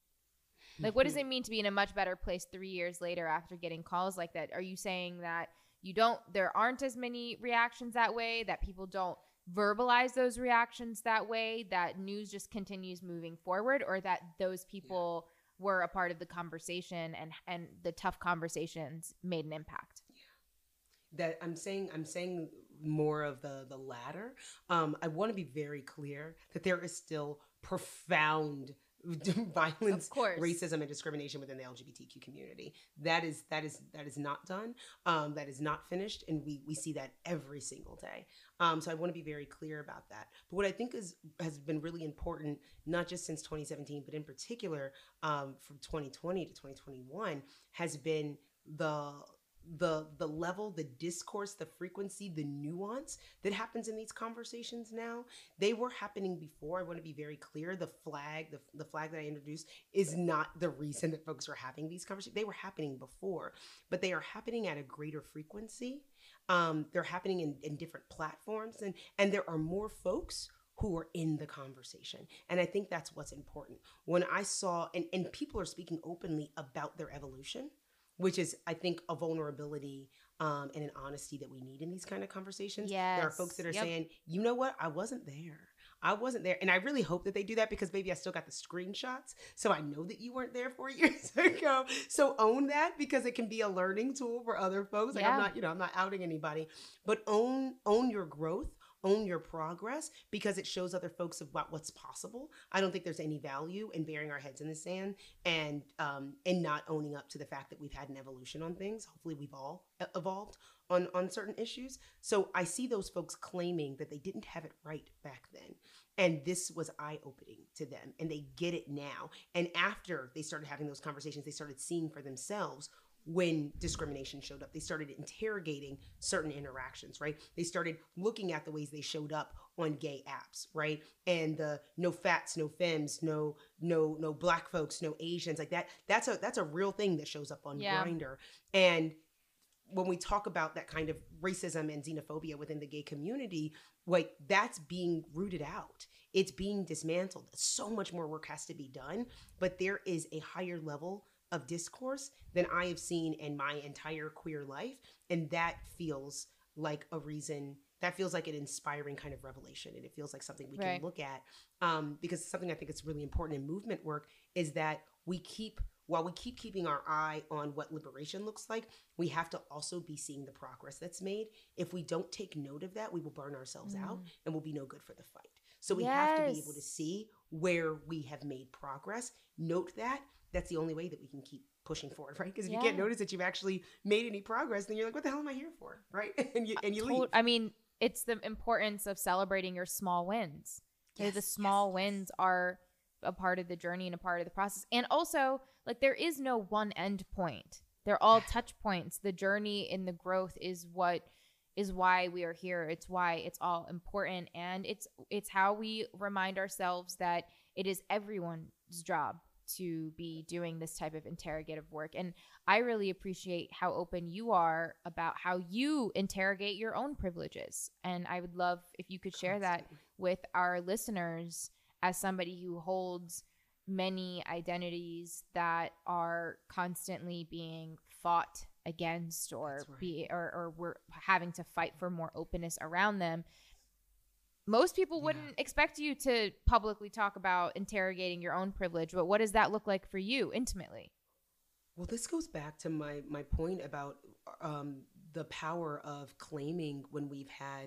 Like, what does it mean to be in a much better place 3 years later after getting calls like that? Are you saying that there aren't as many reactions that way, that people don't verbalize those reactions that way, that news just continues moving forward, or that those people were a part of the conversation and the tough conversations made an impact? That I'm saying more of the latter. I want to be very clear that there is still profound violence, racism, and discrimination within the LGBTQ community. That is not done. That is not finished, and we see that every single day. So I want to be very clear about that. But what I think has been really important, not just since 2017, but in particular from 2020 to 2021, has been the level, the discourse, the frequency, the nuance that happens in these conversations now. They were happening before. I want to be very clear. The flag that I introduced is not the reason that folks are having these conversations. They were happening before, but they are happening at a greater frequency. They're happening in different platforms, and there are more folks who are in the conversation. And I think that's what's important. When I saw, and people are speaking openly about their evolution, which is, I think, a vulnerability and an honesty that we need in these kind of conversations. Yes. There are folks that are saying, you know what? I wasn't there. And I really hope that they do that, because maybe I still got the screenshots. So I know that you weren't there 4 years ago. So own that, because it can be a learning tool for other folks. Like, I'm not outing anybody, but own your growth. Own your progress, because it shows other folks about what's possible. I don't think there's any value in burying our heads in the sand and not owning up to the fact that we've had an evolution on things. Hopefully we've all evolved on certain issues. So I see those folks claiming that they didn't have it right back then. And this was eye-opening to them, and they get it now. And after they started having those conversations, they started seeing for themselves when discrimination showed up. They started interrogating certain interactions, right? They started looking at the ways they showed up on gay apps, right? And the no fats, no femmes, no Black folks, no Asians, like that. That's a real thing that shows up on Grindr. And when we talk about that kind of racism and xenophobia within the gay community, like that's being rooted out. It's being dismantled. So much more work has to be done, but there is a higher level of discourse than I have seen in my entire queer life. And that feels like a reason, that feels like an inspiring kind of revelation. And it feels like something we can look at, because something I think is really important in movement work is that while we keep keeping our eye on what liberation looks like, we have to also be seeing the progress that's made. If we don't take note of that, we will burn ourselves out and will be no good for the fight. So we have to be able to see where we have made progress, note that. That's the only way that we can keep pushing forward, right? Because if you can't notice that you've actually made any progress, then you're like, what the hell am I here for, right? and you leave. I mean, it's the importance of celebrating your small wins. The small wins are a part of the journey and a part of the process. And also, like, there is no one end point. They're all touch points. The journey and the growth is why we are here. It's why it's all important. And it's how we remind ourselves that it is everyone's job to be doing this type of interrogative work. And I really appreciate how open you are about how you interrogate your own privileges. And I would love if you could share that with our listeners as somebody who holds many identities that are constantly being fought against or we're having to fight for more openness around them. Most people wouldn't expect you to publicly talk about interrogating your own privilege, but what does that look like for you intimately? Well, this goes back to my point about the power of claiming when we've had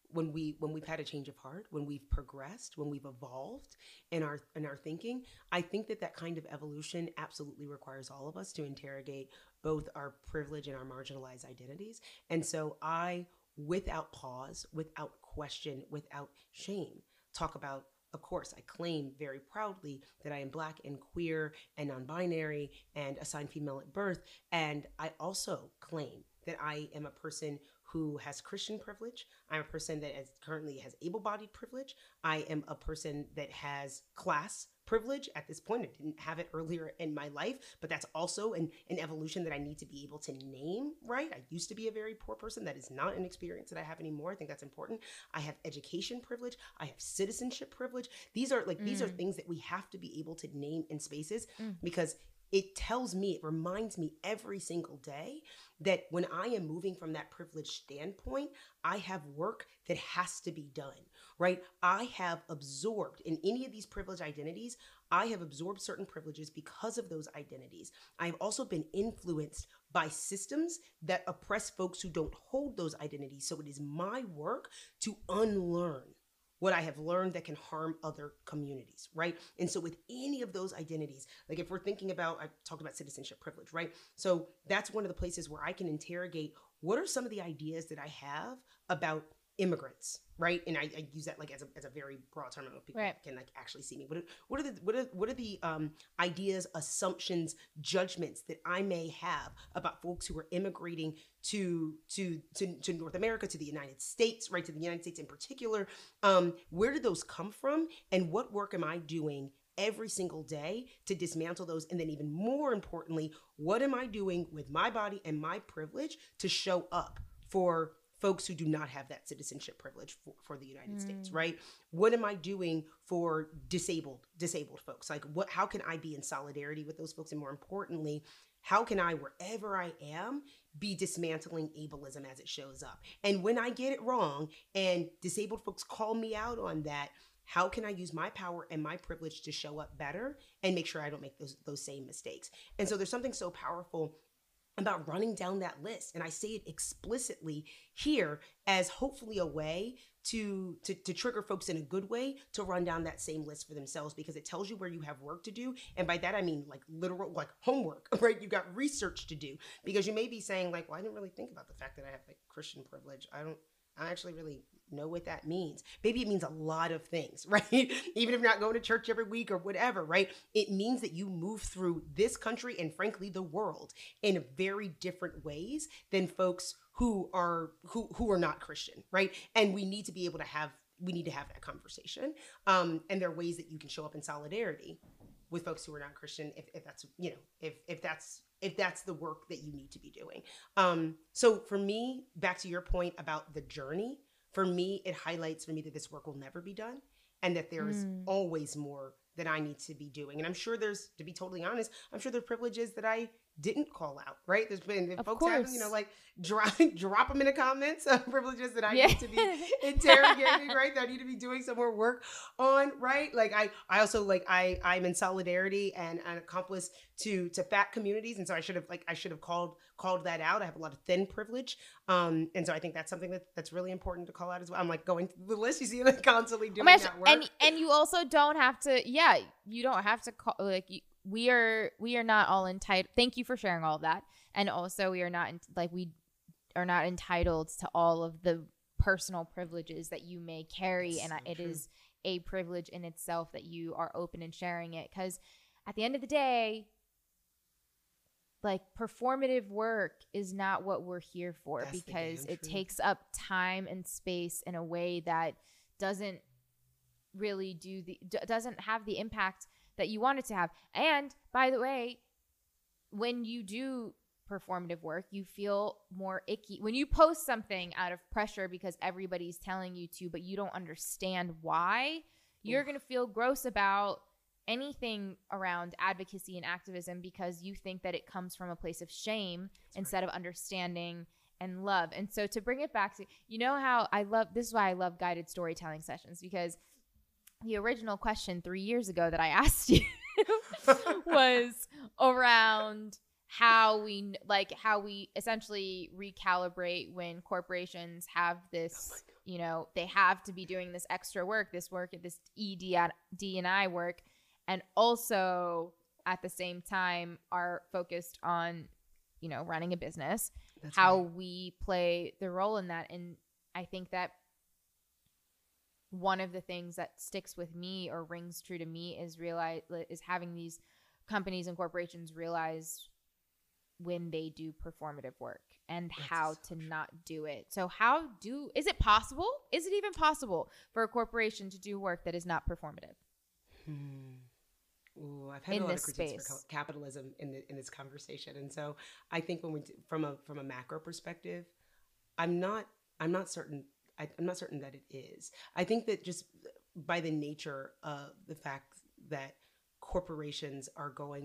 a change of heart, when we've progressed, when we've evolved in our thinking. I think that kind of evolution absolutely requires all of us to interrogate both our privilege and our marginalized identities. And so I, without pause, without question, without shame, talk about, of course, I claim very proudly that I am Black and queer and non-binary and assigned female at birth. And I also claim that I am a person who has Christian privilege. I'm a person that currently has able-bodied privilege. I am a person that has class privilege at this point. I didn't have it earlier in my life, but that's also an evolution that I need to be able to name, right? I used to be a very poor person. That is not an experience that I have anymore. I think that's important. I have education privilege. I have citizenship privilege. These are things that we have to be able to name in spaces because it tells me, it reminds me every single day that when I am moving from that privileged standpoint, I have work that has to be done, right? I have absorbed in any of these privileged identities, I have absorbed certain privileges because of those identities. I've also been influenced by systems that oppress folks who don't hold those identities. So it is my work to unlearn what I have learned that can harm other communities, right? And so with any of those identities, like if we're thinking about, I talked about citizenship privilege, right? So that's one of the places where I can interrogate what are some of the ideas that I have about immigrants, right? And I use that like as a very broad term. I don't know if people can like actually see me. What are the ideas, assumptions, judgments that I may have about folks who are immigrating to North America, to the United States, right? To the United States in particular. Where did those come from? And what work am I doing every single day to dismantle those? And then even more importantly, what am I doing with my body and my privilege to show up for folks who do not have that citizenship privilege for the United States, right? What am I doing for disabled folks? Like how can I be in solidarity with those folks? And more importantly, how can I, wherever I am, be dismantling ableism as it shows up? And when I get it wrong and disabled folks call me out on that, how can I use my power and my privilege to show up better and make sure I don't make those same mistakes? And so there's something so powerful about running down that list. And I say it explicitly here as hopefully a way to trigger folks in a good way to run down that same list for themselves, because it tells you where you have work to do. And by that, I mean like literal, like homework, right? You've got research to do, because you may be saying like, well, I didn't really think about the fact that I have like Christian privilege. I actually really know what that means. Maybe it means a lot of things, right? Even if you're not going to church every week or whatever, right? It means that you move through this country and frankly the world in very different ways than folks who are not Christian, right? And we need to be able to have that conversation. And there are ways that you can show up in solidarity with folks who are not Christian if that's if that's the work that you need to be doing. So for me, back to your point about the journey, for me, it highlights for me that this work will never be done and that there is always more that I need to be doing. And I'm sure there's, to be totally honest, I'm sure there are privileges that I didn't call out, right? There's been, if folks have, like drop them in the comments of privileges that I need to be interrogating, right? That I need to be doing some more work on, right? Like I also like, I'm in solidarity and an accomplice to fat communities. And so I should have called that out. I have a lot of thin privilege. And so I think that's something that's really important to call out as well. I'm like going through the list, you see them constantly doing that work. And you also don't have to, you don't have to call, like, we are not all entitled. Thank you for sharing all of that. And also we are not entitled to all of the personal privileges that you may carry. That's it is a privilege in itself that you are open and sharing it. Because at the end of the day, like, performative work is not what we're here for. That's because it takes up time and space in a way that doesn't really doesn't have the impact that you want it to have. And by the way, when you do performative work, you feel more icky. When you post something out of pressure because everybody's telling you to, but you don't understand why, you're going to feel gross about anything around advocacy and activism because you think that it comes from a place of shame instead of understanding and love. And so to bring it back to, how this is why I love guided storytelling sessions, because the original question 3 years ago that I asked you was around how we essentially recalibrate when corporations have this, they have to be doing this extra work, this ED&I work, and also at the same time are focused on, running a business. That's how we play the role in that. And I think that one of the things that sticks with me or rings true to me is having these companies and corporations realize when they do performative work and how to not do it. So is it possible? Is it even possible for a corporation to do work that is not performative? Ooh, I've had a lot of critiques for capitalism in this conversation. And so I think when from a macro perspective, I'm not certain that it is. I think that just by the nature of the fact that corporations are going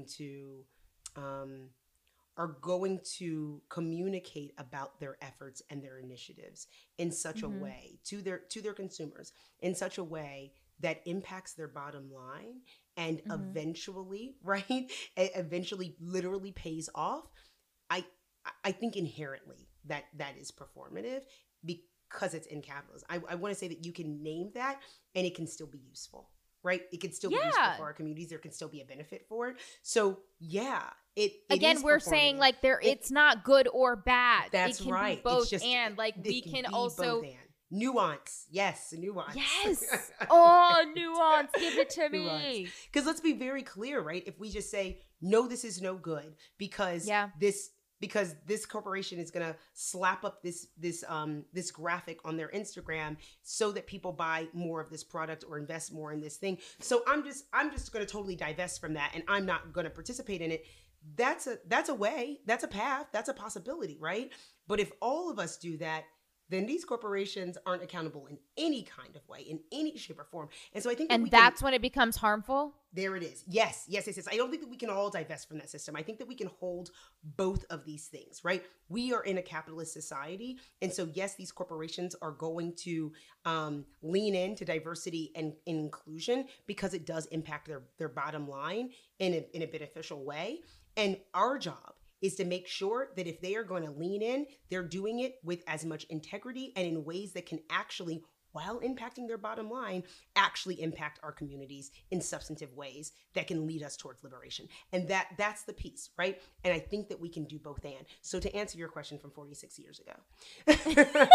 to communicate about their efforts and their initiatives in such a way to their consumers in such a way that impacts their bottom line and eventually literally pays off. I think inherently that is performative because it's in capitalism. I want to say that you can name that and it can still be useful, right? It can still be useful for our communities. There can still be a benefit for it. So again, we're saying like it's not good or bad. That's it can right. Be both and like we can also nuance. Yes, nuance. Yes. Oh, nuance. Give it to me. Because let's be very clear, right? If we just say no, this is no good because this corporation is going to slap up this graphic on their Instagram so that people buy more of this product or invest more in this thing. So I'm just going to totally divest from that and I'm not going to participate in it. That's a way, that's a path, that's a possibility, right? But if all of us do that, then these corporations aren't accountable in any kind of way, in any shape or form. And so I think that's when it becomes harmful? There it is. Yes. I don't think that we can all divest from that system. I think that we can hold both of these things, right? We are in a capitalist society. And so, yes, these corporations are going to lean into diversity and inclusion because it does impact their bottom line in a beneficial way. And our job is to make sure that if they are going to lean in, they're doing it with as much integrity and in ways that can actually, while impacting their bottom line, actually impact our communities in substantive ways that can lead us towards liberation. And that's the piece, right? And I think that we can do both and. So to answer your question from 46 years ago, because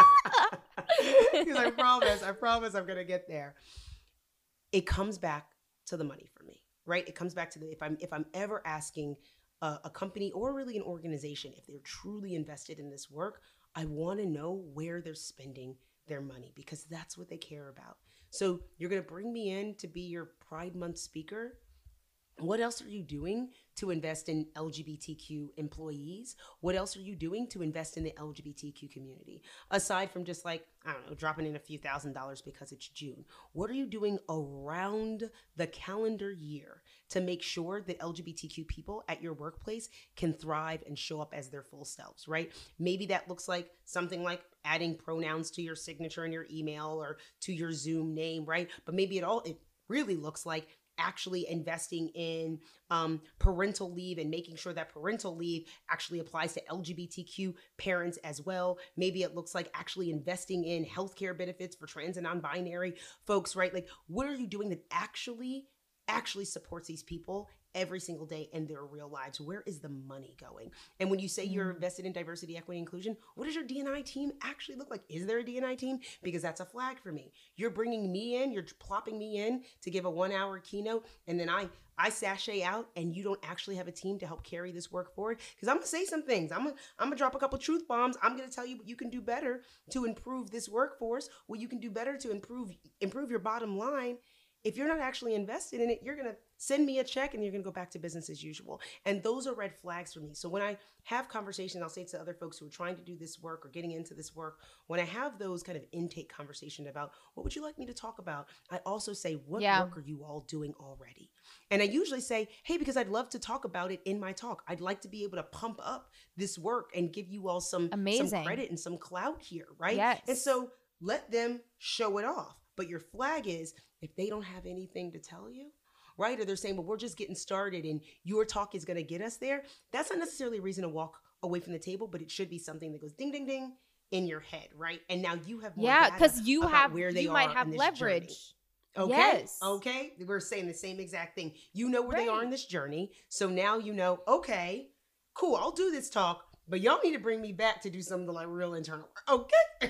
I promise I'm going to get there. It comes back to the money for me, right? It comes back to if I'm ever asking a company or really an organization, if they're truly invested in this work, I want to know where they're spending their money because that's what they care about. So you're going to bring me in to be your Pride Month speaker. What else are you doing to invest in LGBTQ employees? What else are you doing to invest in the LGBTQ community? Aside from just like, I don't know, dropping in a few $1,000s because it's June. What are you doing around the calendar year to make sure that LGBTQ people at your workplace can thrive and show up as their full selves, right? Maybe that looks like something like adding pronouns to your signature in your email or to your Zoom name, right? But maybe it really looks like actually investing in parental leave and making sure that parental leave actually applies to LGBTQ parents as well. Maybe it looks like actually investing in healthcare benefits for trans and non-binary folks, right? Like, what are you doing that actually supports these people every single day in their real lives? Where is the money going? And when you say you're invested in diversity, equity, inclusion, what does your D&I team actually look like? Is there a D&I team? Because that's a flag for me. You're bringing me in, you're plopping me in to give a 1-hour keynote, and then I sashay out, and you don't actually have a team to help carry this work forward. Because I'm gonna say some things. I'm gonna drop a couple truth bombs. I'm gonna tell you what you can do better to improve this workforce, what you can do better to improve your bottom line. If you're not actually invested in it, you're going to send me a check and you're going to go back to business as usual. And those are red flags for me. So when I have conversations, I'll say to other folks who are trying to do this work or getting into this work, when I have those kind of intake conversations about what would you like me to talk about, I also say, what work are you all doing already? And I usually say, hey, because I'd love to talk about it in my talk. I'd like to be able to pump up this work and give you all some credit and some clout here, right? Yes. And so let them show it off. But your flag is, if they don't have anything to tell you, right? Or they're saying, well, we're just getting started and your talk is going to get us there. That's not necessarily a reason to walk away from the table, but it should be something that goes ding, ding, ding in your head, right? And now you have more data because you about where they might have in this leverage. Journey. Okay. Yes. Okay. We're saying the same exact thing. You know where they are in this journey. So now you know, okay, cool. I'll do this talk, but y'all need to bring me back to do something like real internal work. Okay.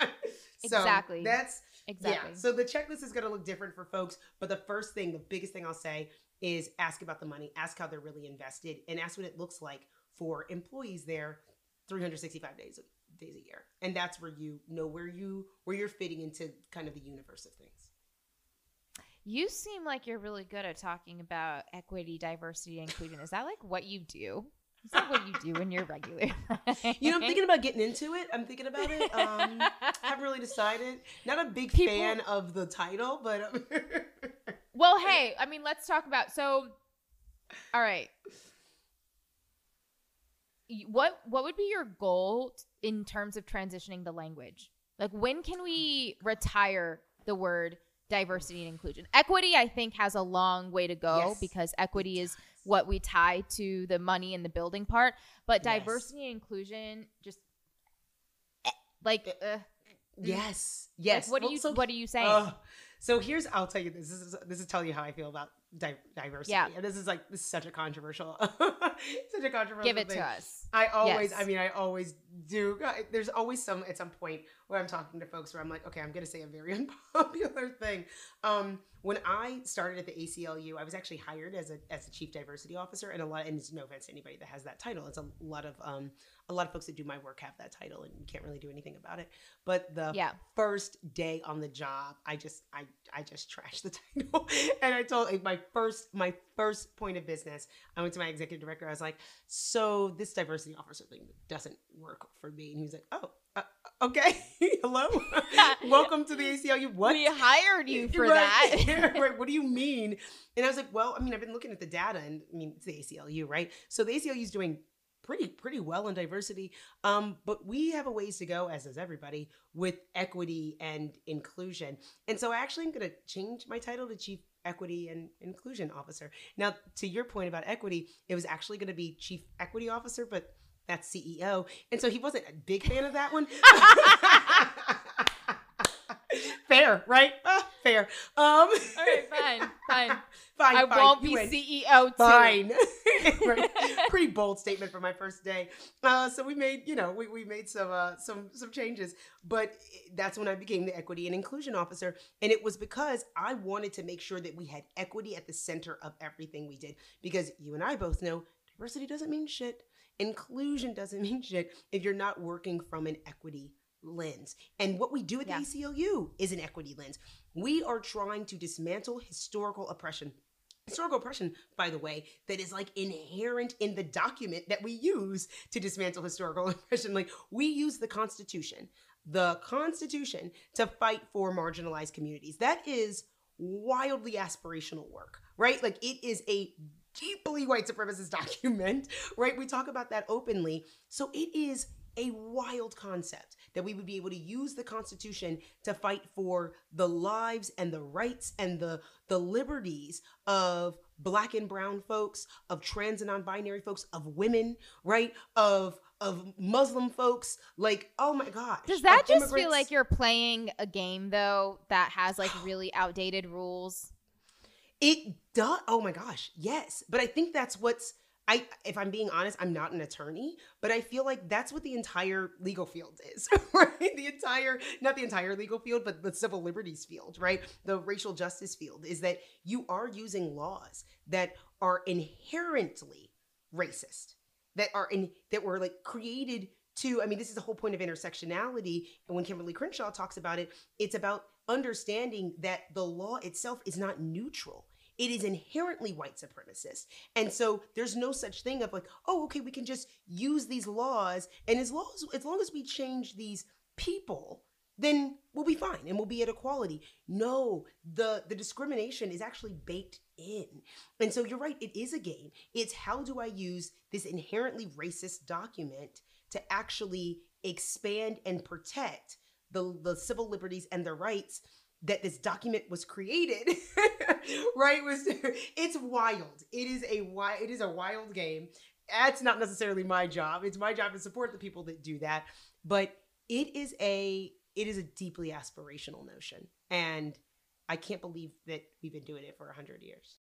So exactly. Yeah. So the checklist is going to look different for folks. But the biggest thing I'll say is ask about the money, ask how they're really invested, and ask what it looks like for employees there 365 days a year. And that's where you know where you're fitting into kind of the universe of things. You seem like you're really good at talking about equity, diversity, and inclusion. Is that like what you do? Is that what you do in your regular life? I'm thinking about getting into it. I'm thinking about it. Haven't really decided. Not a big fan of the title, but well, hey, I mean, let's talk about. So, all right, what would be your goal in terms of transitioning the language? Like, when can we retire the word diversity and inclusion? Equity, I think, has a long way to go because equity is what we tie to the money and the building part. But diversity and inclusion, just like, yes. Like, what are you saying? So I'll tell you this. This is telling you how I feel about diversity. Yeah. And this is such a controversial, Give it thing. To us. I always do. There's always at some point where I'm talking to folks where I'm like, okay, I'm going to say a very unpopular thing. When I started at the ACLU, I was actually hired as a chief diversity officer, and it's no offense to anybody that has that title. It's a lot of folks that do my work have that title, and you can't really do anything about it. But the first day on the job, I just trashed the title, and I told my first point of business. I went to my executive director. I was like, so this diversity officer thing doesn't work for me, and he was like, oh. Okay. Hello. Welcome to the ACLU. What? We hired you for that. Right. What do you mean? And I was like, well, I've been looking at the data, and it's the ACLU, right? So the ACLU is doing pretty well in diversity. But we have a ways to go, as does everybody, with equity and inclusion. And so I actually am going to change my title to Chief Equity and Inclusion Officer. Now, to your point about equity, it was actually going to be Chief Equity Officer, but that's CEO. And so he wasn't a big fan of that one. Fair, right? Fair. All right, fine. I won't be CEO too. Fine. Right. Pretty bold statement for my first day. So we made, we made some changes, but that's when I became the Equity and Inclusion Officer. And it was because I wanted to make sure that we had equity at the center of everything we did. Because you and I both know diversity doesn't mean shit. Inclusion doesn't mean shit if you're not working from an equity lens. And what we do at the ACLU is an equity lens. We are trying to dismantle historical oppression Historical oppression, by the way, that is like inherent in the document that we use to dismantle historical oppression. Like, we use the Constitution to fight for marginalized communities. That is wildly aspirational work, right? Like, it is a deeply white supremacist document, right? We talk about that openly. So it is a wild concept that we would be able to use the Constitution to fight for the lives and the rights and the liberties of Black and brown folks, of trans and non-binary folks, of women, right? Of Muslim folks. Like, oh my gosh. Does that just immigrants. feel like you're playing a game, though, that has like really outdated rules? It does. Oh my gosh. Yes. But I think that's if I'm being honest, I'm not an attorney, but I feel like that's what the entire legal field is, right? Not the entire legal field, but the civil liberties field, right? The racial justice field, is that you are using laws that are inherently racist, that were like created to, I mean, this is the whole point of intersectionality. And when Kimberly Crenshaw talks about it, it's about understanding that the law itself is not neutral. It is inherently white supremacist. And so there's no such thing of like, oh, okay, we can just use these laws. And as long as we change these people, then we'll be fine and we'll be at equality. No, the discrimination is actually baked in. And so you're right, it is a game. It's how do I use this inherently racist document to actually expand and protect the civil liberties and the rights that this document was created, right? It's wild. It is a wild game. That's not necessarily my job. It's my job to support the people that do that. But it is a deeply aspirational notion. And I can't believe that we've been doing it for 100 years.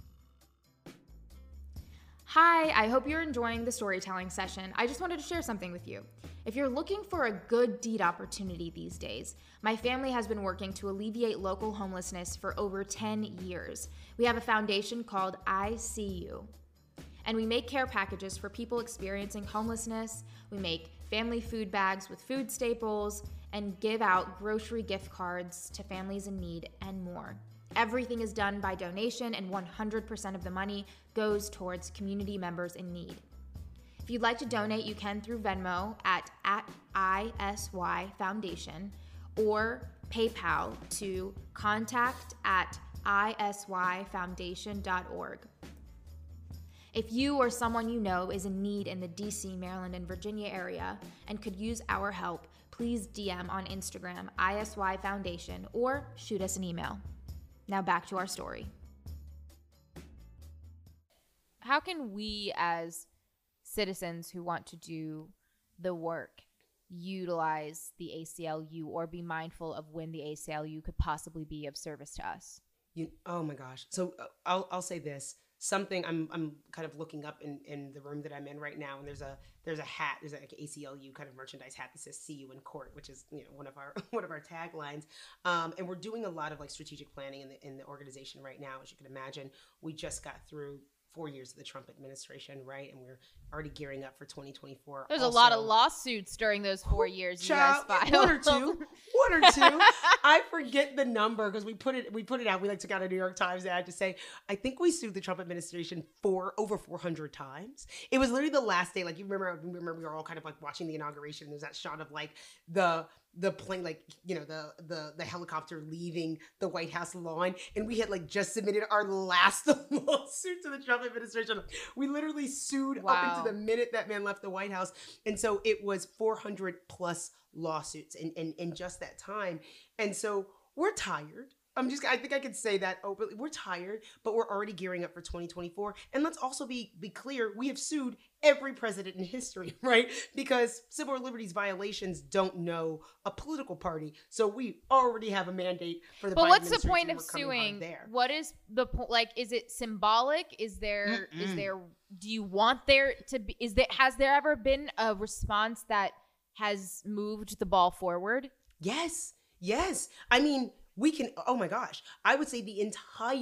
Hi, I hope you're enjoying the storytelling session. I just wanted to share something with you. If you're looking for a good deed opportunity these days, my family has been working to alleviate local homelessness for over 10 years. We have a foundation called I See You, and we make care packages for people experiencing homelessness. We make family food bags with food staples and give out grocery gift cards to families in need and more. Everything is done by donation, and 100% of the money goes towards community members in need. If you'd like to donate, you can through Venmo at ISY Foundation or PayPal to contact@isyfoundation.org. If you or someone you know is in need in the DC, Maryland, and Virginia area and could use our help, please DM on Instagram ISY Foundation or shoot us an email. Now back to our story. How can we as citizens who want to do the work utilize the ACLU or be mindful of when the ACLU could possibly be of service to us? Oh my gosh. So I'll say this. Something I'm kind of looking up in the room that I'm in right now, and there's a hat, there's like an ACLU kind of merchandise hat that says "See You in Court," which is one of our taglines. And we're doing a lot of like strategic planning in the organization right now. As you can imagine, we just got through 4 years of the Trump administration, right? And we're already gearing up for 2024. There's also a lot of lawsuits during those 4 years you guys filed. One or two. I forget the number because we put it out. We like took out a New York Times ad to say, I think we sued the Trump administration for over 400 times. It was literally the last day. Like, you remember we were all kind of like watching the inauguration. There's that shot of like the plane, like, the helicopter leaving the White House lawn. And we had like just submitted our last lawsuit to the Trump administration. We literally sued up into the minute that man left the White House. And so it was 400 plus lawsuits in just that time. And so we're tired. I think I can say that openly. We're tired, but we're already gearing up for 2024. And let's also be clear, we have sued every president in history, right? Because civil liberties violations don't know a political party. So we already have a mandate for the Biden what's the administration. point of suing? What is the point? Like, is it symbolic? Is there, do you want there to be, has there ever been a response that has moved the ball forward? Yes. I mean, we can, oh my gosh, I would say we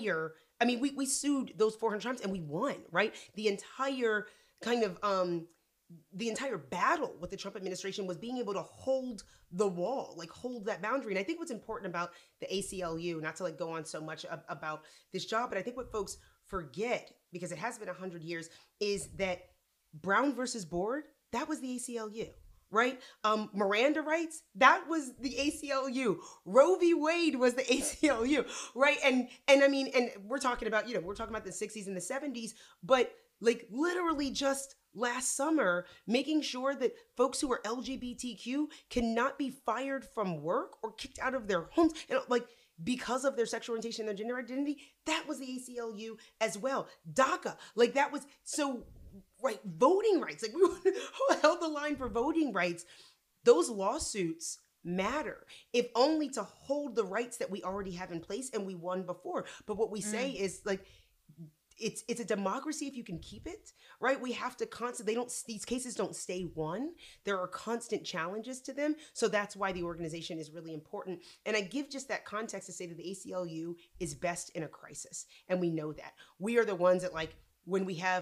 sued those 400 times and we won, right? The entire kind of, the entire battle with the Trump administration was being able to hold the wall, like hold that boundary. And I think what's important about the ACLU, not to like go on so much about this job, but I think what folks forget, because it has been 100 years, is that Brown versus Board, that was the ACLU. Right? Miranda rights, that was the ACLU. Roe v. Wade was the ACLU, right? And I mean, and we're talking about the 60s and the 70s, but like literally just last summer, making sure that folks who are LGBTQ cannot be fired from work or kicked out of their homes, and like because of their sexual orientation and their gender identity, that was the ACLU as well. DACA, like that was so. Right, voting rights. Like we held the line for voting rights. Those lawsuits matter, if only to hold the rights that we already have in place and we won before. But what we say is like, it's a democracy if you can keep it, right? We have to these cases don't stay won. There are constant challenges to them. So that's why the organization is really important. And I give just that context to say that the ACLU is best in a crisis. And we know that. We are the ones that, like, when we have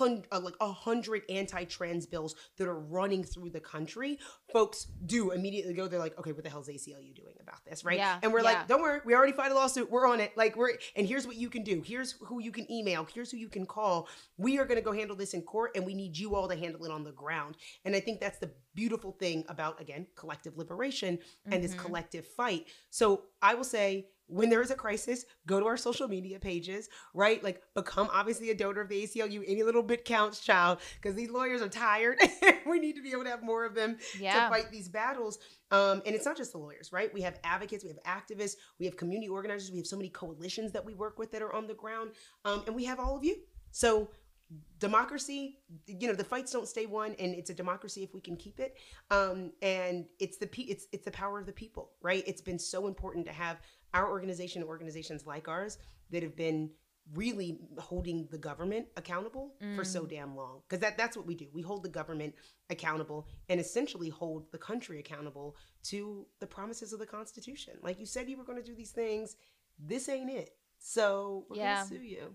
100 anti-trans bills that are running through the country, folks do immediately go, they're like, okay, what the hell is ACLU doing about this, right? Yeah, and we're like, don't worry, we already filed a lawsuit, we're on it. Like and here's what you can do. Here's who you can email. Here's who you can call. We are going to go handle this in court, and we need you all to handle it on the ground. And I think that's the beautiful thing about, again, collective liberation and this collective fight. So I will say, when there is a crisis, go to our social media pages, right? Like, become obviously a donor of the ACLU. Any little bit counts, child, because these lawyers are tired. We need to be able to have more of them to fight these battles. And it's not just the lawyers, right? We have advocates, we have activists, we have community organizers, we have so many coalitions that we work with that are on the ground, and we have all of you. So democracy, the fights don't stay won, and it's a democracy if we can keep it. And it's the power of the people, right? It's been so important to have our organization and organizations like ours that have been really holding the government accountable for so damn long. Because that's what we do. We hold the government accountable and essentially hold the country accountable to the promises of the Constitution. Like, you said you were going to do these things. This ain't it. So we're going to sue you.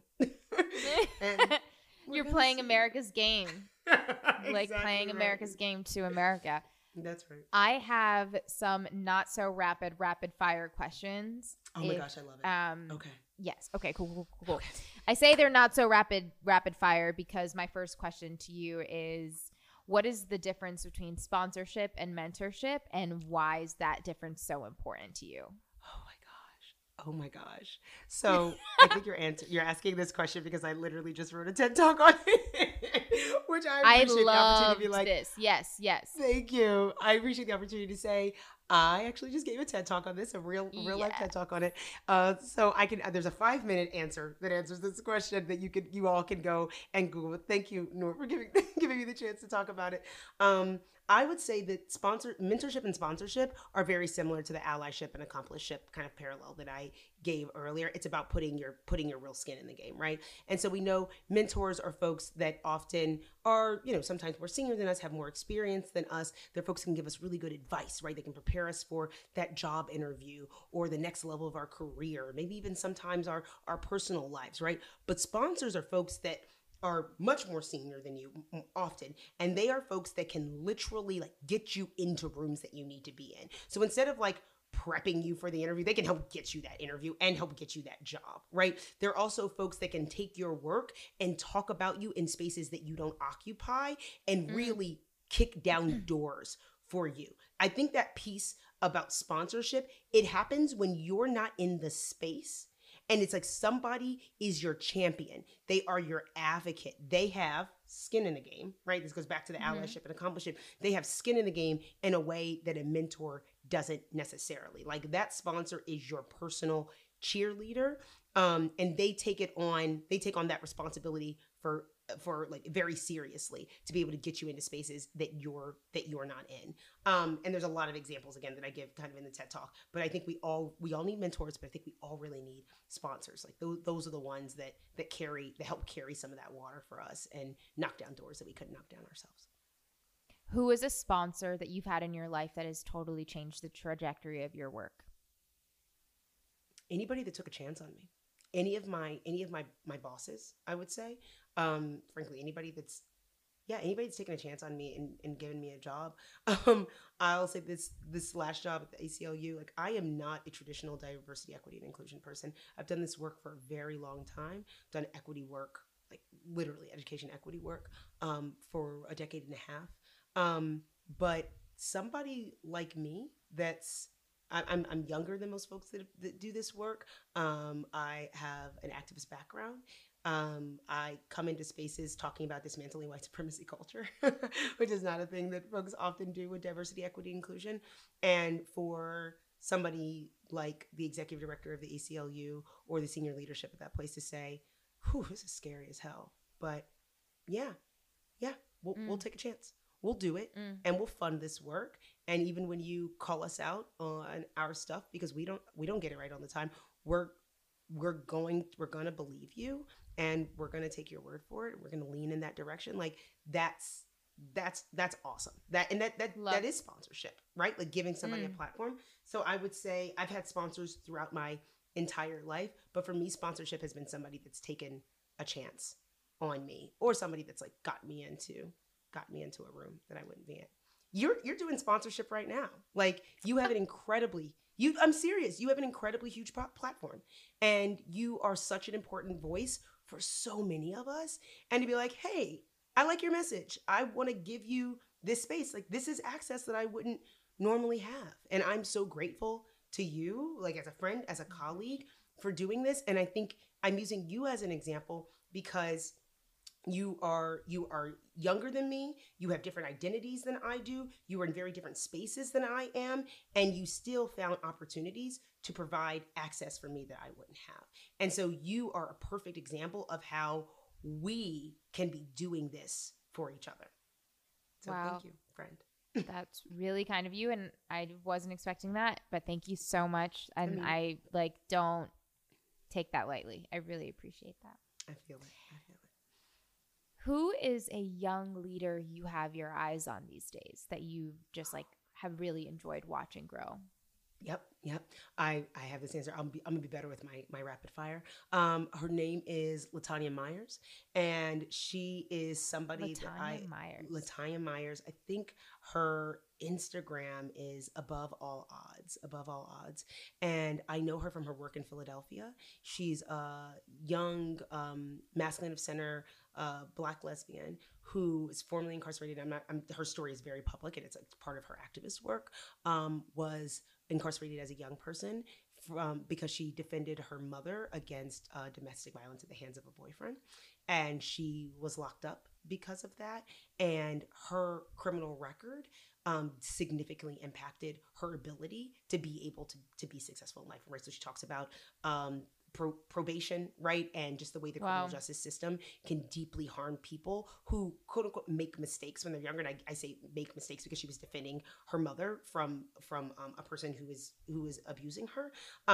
And you're playing America's game. Like Exactly playing right. America's game to America. That's right. I have some not so rapid fire questions. Oh my gosh, I love it. Okay. Yes. Okay, cool. Okay. I say they're not so rapid fire because my first question to you is, what is the difference between sponsorship and mentorship, and why is that difference so important to you? Oh my gosh. So I think you're asking this question because I literally just wrote a TED Talk on it, which I appreciate the opportunity to be like, this. Yes. Thank you. I appreciate the opportunity to say, I actually just gave a TED Talk on this, a real life TED Talk on it. So I can, there's a 5-minute answer that answers this question that you all can go and Google. Thank you, Noor, for giving me the chance to talk about it. I would say that mentorship and sponsorship are very similar to the allyship and accomplishship kind of parallel that I gave earlier. It's about putting your real skin in the game, right? And so we know mentors are folks that often are, sometimes more senior than us, have more experience than us. They're folks who can give us really good advice, right? They can prepare us for that job interview or the next level of our career, maybe even sometimes our personal lives, right? But sponsors are folks that are much more senior than you often, and they are folks that can literally like get you into rooms that you need to be in. So instead of like prepping you for the interview, they can help get you that interview and help get you that job, right? They're also folks that can take your work and talk about you in spaces that you don't occupy and really kick down doors for you. I think that piece about sponsorship, it happens when you're not in the space. And it's like somebody is your champion. They are your advocate. They have skin in the game, right? This goes back to the allyship and accomplishment. They have skin in the game in a way that a mentor doesn't necessarily. Like, that sponsor is your personal cheerleader. And they take on that responsibility for like very seriously to be able to get you into spaces that you're not in. And there's a lot of examples again that I give kind of in the TED Talk, but I think we all need mentors, but I think we all really need sponsors. Like those are the ones that help carry some of that water for us and knock down doors that we couldn't knock down ourselves. Who is a sponsor that you've had in your life that has totally changed the trajectory of your work? Anybody that took a chance on me. Any of my bosses, I would say. Frankly, anybody that's yeah, anybody's taking a chance on me and giving me a job. I'll say this last job at the ACLU, like I am not a traditional diversity, equity, and inclusion person. I've done this work for a very long time, done equity work, like literally education equity work, for a decade and a half. But somebody like me I'm younger than most folks that do this work. I have an activist background. I come into spaces talking about dismantling white supremacy culture, which is not a thing that folks often do with diversity, equity, inclusion. And for somebody like the executive director of the ACLU or the senior leadership at that place to say, whew, this is scary as hell. But yeah, we'll take a chance. We'll do it and we'll fund this work. And even when you call us out on our stuff, because we don't get it right all the time, we're going to believe you and we're going to take your word for it. We're going to lean in that direction. Like that's awesome. That is sponsorship, right? Like giving somebody a platform. So I would say I've had sponsors throughout my entire life, but for me, sponsorship has been somebody that's taken a chance on me, or somebody that's like got me into a room that I wouldn't be in. You're doing sponsorship right now. Like you have an I'm serious. You have an incredibly huge platform, and you are such an important voice for so many of us. And to be like, hey, I like your message. I want to give you this space. Like this is access that I wouldn't normally have. And I'm so grateful to you, like as a friend, as a colleague, for doing this. And I think I'm using you as an example because you are younger than me. You have different identities than I do. You are in very different spaces than I am. And you still found opportunities to provide access for me that I wouldn't have. And so you are a perfect example of how we can be doing this for each other. So wow. Thank you, friend. That's really kind of you. And I wasn't expecting that, but thank you so much. And I don't take that lightly. I really appreciate that. I feel it. Who is a young leader you have your eyes on these days that you just have really enjoyed watching grow? Yep. I have this answer. I'm gonna be better with my rapid fire. Her name is Latanya Myers, and she is somebody Latanya Myers. I think her Instagram is above all odds. And I know her from her work in Philadelphia. She's a young, masculine of center, Black lesbian who is formerly incarcerated. Her story is very public and it's part of her activist work. Was incarcerated as a young person because she defended her mother against domestic violence at the hands of a boyfriend. And she was locked up because of that. And her criminal record significantly impacted her ability to be able to be successful in life, right? So she talks about probation, right? And just the way the criminal justice system can deeply harm people who quote unquote make mistakes when they're younger. And I say make mistakes because she was defending her mother from a person who is abusing her.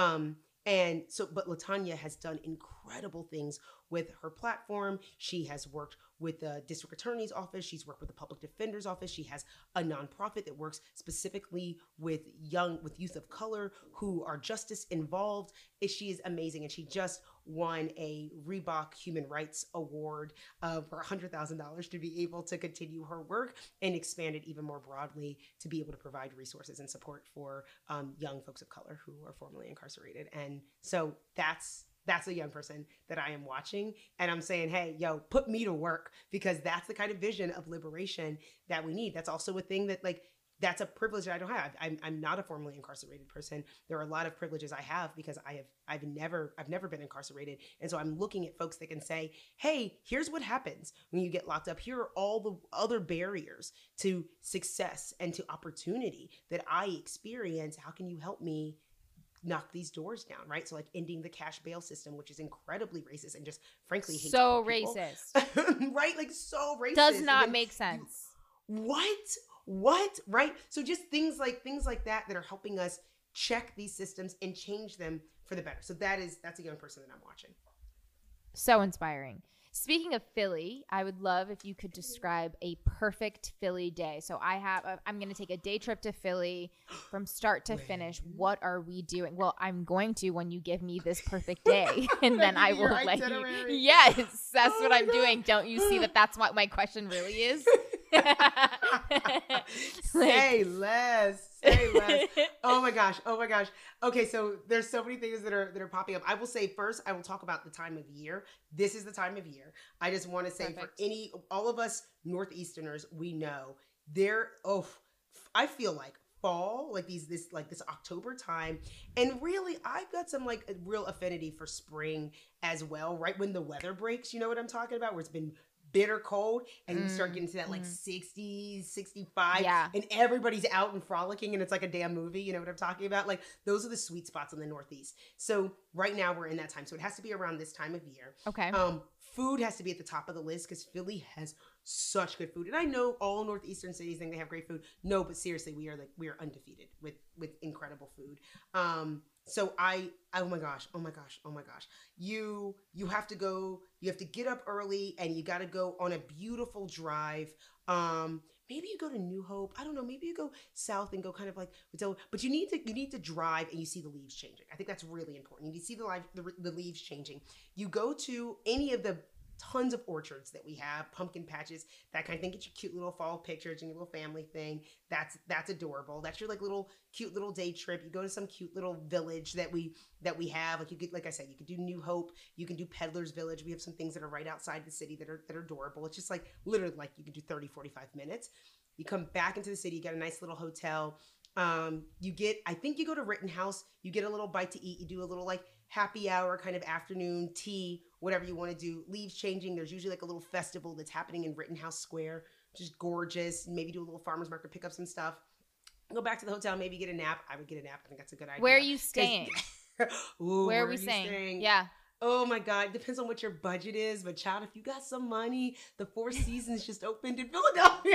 And so, but Latanya has done incredible things with her platform. She has worked with the district attorney's office. She's worked with the public defender's office. She has a nonprofit that works specifically with youth of color who are justice involved. She is amazing. And she just won a Reebok Human Rights Award for $100,000 to be able to continue her work and expand it even more broadly to be able to provide resources and support for young folks of color who are formerly incarcerated. And so that's a young person that I am watching, and I'm saying, hey, yo, put me to work, because that's the kind of vision of liberation that we need. That's also a thing that that's a privilege that I don't have. I'm not a formerly incarcerated person. There are a lot of privileges I have because I've never been incarcerated. And so I'm looking at folks that can say, hey, here's what happens when you get locked up. Here are all the other barriers to success and to opportunity that I experience. How can you help me knock these doors down, right? So ending the cash bail system, which is incredibly racist and just frankly hateful. So racist. Right? So racist. Does not make sense. What? Right? So just things like that are helping us check these systems and change them for the better. So that's a young person that I'm watching. So inspiring. Speaking of Philly, I would love if you could describe a perfect Philly day. So I'm going to take a day trip to Philly from start to finish. What are we doing? Well, I'm going to when you give me this perfect day, and then I will let you. Yes, that's what I'm doing. Don't you see that that's what my question really is? Say less. Say less. Oh my gosh. Okay, so there's so many things that are popping up. I will say first, I will talk about the time of year. This is the time of year. I just want to say for all of us Northeasterners, we know I feel like fall, like this October time, and really I've got some like a real affinity for spring as well. Right when the weather breaks, you know what I'm talking about, where it's been bitter cold and you start getting to that like 60s, 65 and everybody's out and frolicking and it's like a damn movie. You know what I'm talking about? Like those are the sweet spots in the Northeast. So right now we're in that time. So it has to be around this time of year. Okay. Food has to be at the top of the list because Philly has such good food. And I know all Northeastern cities think they have great food. No, but seriously, we are undefeated with incredible food. So oh my gosh. You have to get up early and you got to go on a beautiful drive. Maybe you go to New Hope. I don't know. Maybe you go south and go kind of like, but you need to drive and you see the leaves changing. I think that's really important. You see the leaves changing. You go to any of the tons of orchards that we have, pumpkin patches, that kind of thing. Get your cute little fall pictures and your little family thing. That's adorable. That's your like little cute little day trip. You go to some cute little village that we have. Like you could, like I said, you could do New Hope. You can do Peddler's Village. We have some things that are right outside the city that are adorable. It's just like literally like you can do 30, 45 minutes. You come back into the city. You get a nice little hotel. I think you go to Rittenhouse. You get a little bite to eat. You do a little like happy hour kind of afternoon tea, whatever you want to do. Leaves changing. There's usually like a little festival that's happening in Rittenhouse Square, which is gorgeous. Maybe do a little farmer's market, pick up some stuff. Go back to the hotel, maybe get a nap. I would get a nap. I think that's a good idea. Where are you staying? Where are we staying? Yeah. Oh my God. It depends on what your budget is. But child, if you got some money, the Four Seasons just opened in Philadelphia.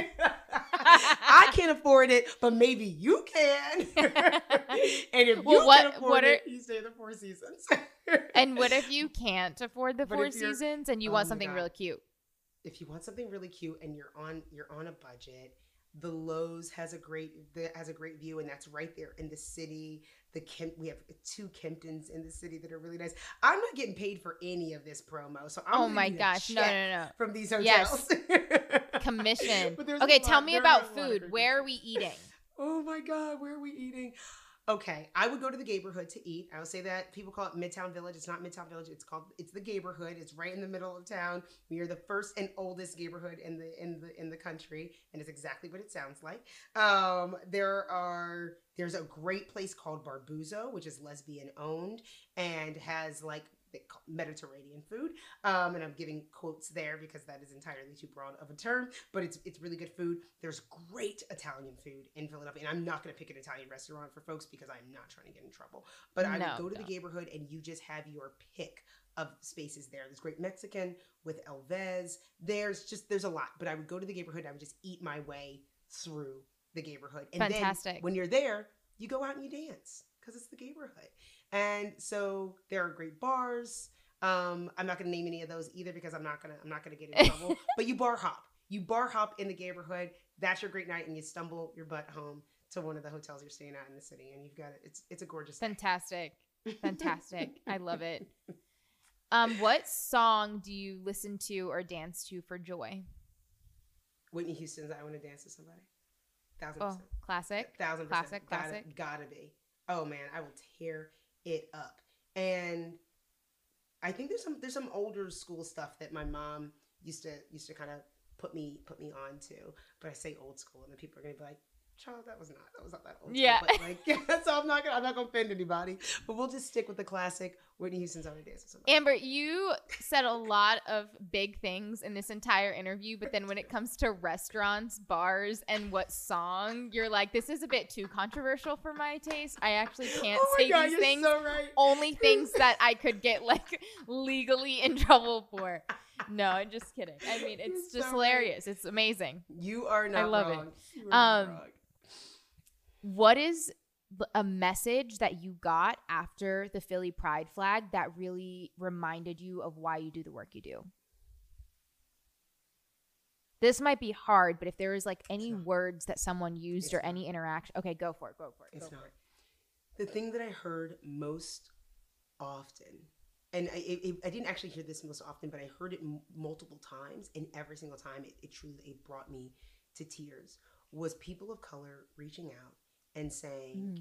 I can't afford it, but maybe you can. And if you can afford it, you stay at the Four Seasons. And what if you can't afford the Four Seasons and you want something really cute? If you want something really cute and you're on a budget, the Lowe's has a great view, and that's right there in the city. We have 2 Kemptons in the city that are really nice. I'm not getting paid for any of this promo, so I'm no from these hotels. Yes. Commission. Okay, tell me about food. Where are we eating? Oh my God, where are we eating? Okay, I would go to the Gayborhood to eat. I would say that people call it Midtown Village. It's not Midtown Village. It's the Gayborhood. It's right in the middle of town. We are the first and oldest Gayborhood in the country, and it's exactly what it sounds like. There's a great place called Barbuzzo, which is lesbian owned and has like Mediterranean food, and I'm giving quotes there because that is entirely too broad of a term, but it's really good food. There's great Italian food in Philadelphia, and I'm not going to pick an Italian restaurant for folks because I'm not trying to get in trouble, but I would go to the Gayborhood and you just have your pick of spaces there. There's great Mexican with Elvez. There's a lot, but I would go to the Gayborhood. I would just eat my way through the Gayborhood, and Fantastic. Then when you're there, you go out and you dance because it's the Gayborhood. And so there are great bars. I'm not going to name any of those either because I'm not going to get in trouble. But you bar hop in the Gayborhood. That's your great night, and you stumble your butt home to one of the hotels you're staying at in the city, and you've got it. It's a gorgeous day. Fantastic. I love it. What song do you listen to or dance to for joy? Whitney Houston's "I Want to Dance with Somebody." 1,000%. Oh, classic. 1,000%. Classic. Gotta be. Oh man, I will tear it up. And I think there's some older school stuff that my mom used to kind of put me on to. But I say old school, and then people are gonna be like, "Child, that was not that old." Yeah. School. But like, so I'm not gonna offend anybody. But we'll just stick with the classic Whitney Houston's "I Want to Dance with Somebody." Amber, you said a lot of big things in this entire interview, but then when it comes to restaurants, bars, and what song, you're like, this is a bit too controversial for my taste. I actually can't say these things. So right. Only things that I could get like legally in trouble for. No, I'm just kidding. I mean, it's just hilarious. Right. It's amazing. You are not I love wrong. it. You are not wrong. What is a message that you got after the Philly Pride flag that really reminded you of why you do the work you do? This might be hard, but if there is like any not. words that someone used It's or not. any interaction. Okay, go for it. It's not. The thing that I heard most often, and I didn't actually hear this most often, but I heard it multiple times, and every single time it truly brought me to tears, was people of color reaching out and saying,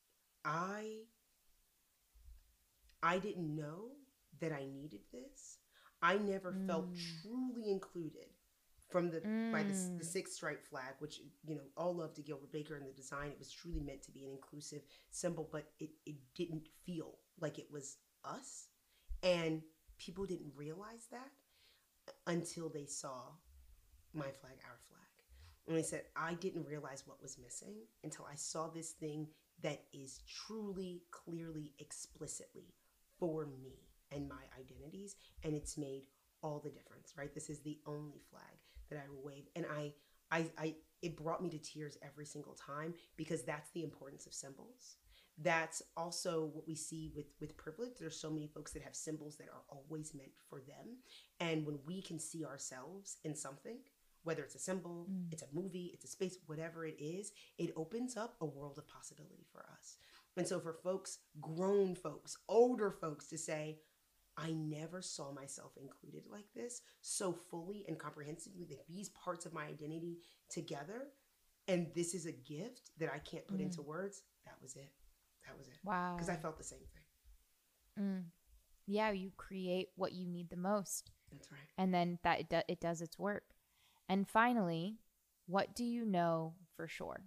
I didn't know that I needed this. I never felt truly included from by the Six Stripe flag, which, you know, all love to Gilbert Baker and the design. It was truly meant to be an inclusive symbol, but it didn't feel like it was us. And people didn't realize that until they saw My Flag, Our Flag. And they said, I didn't realize what was missing until I saw this thing that is truly, clearly, explicitly for me and my identities. And it's made all the difference, right? This is the only flag that I will wave. And it brought me to tears every single time, because that's the importance of symbols. That's also what we see with privilege. There's so many folks that have symbols that are always meant for them. And when we can see ourselves in something, whether it's a symbol, it's a movie, it's a space, whatever it is, it opens up a world of possibility for us. And so for folks, grown folks, older folks, to say, I never saw myself included like this, so fully and comprehensively, that these parts of my identity together, and this is a gift that I can't put into words, that was it. That was it. Wow. Because I felt the same thing. Yeah, you create what you need the most. That's right. And then that it does its work. And finally, what do you know for sure?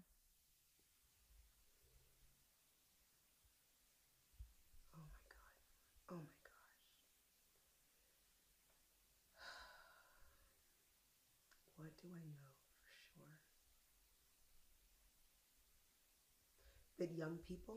Oh my God. Oh my gosh. What do I know for sure? That young people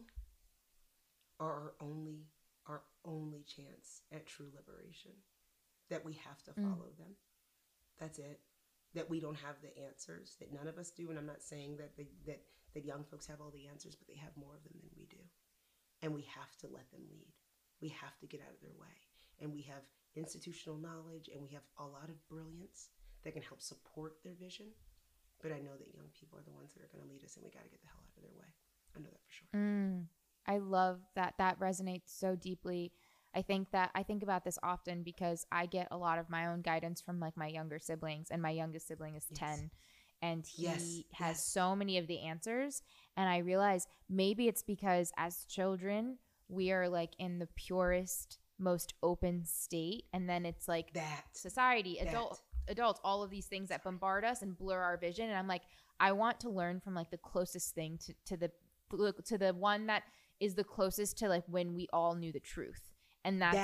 are our only chance at true liberation. That we have to follow them. That's it. That we don't have the answers, that none of us do. And I'm not saying that that young folks have all the answers, but they have more of them than we do. And we have to let them lead. We have to get out of their way. And we have institutional knowledge, and we have a lot of brilliance that can help support their vision. But I know that young people are the ones that are going to lead us, and we got to get the hell out of their way. I know that for sure. I love that. That resonates so deeply. I think about this often because I get a lot of my own guidance from like my younger siblings, and my youngest sibling is 10, and he has so many of the answers. And I realize maybe it's because as children, we are like in the purest, most open state. And then it's like that society, adults, all of these things that bombard us and blur our vision. And I'm like, I want to learn from like the closest thing to the one that is the closest to like when we all knew the truth. And that's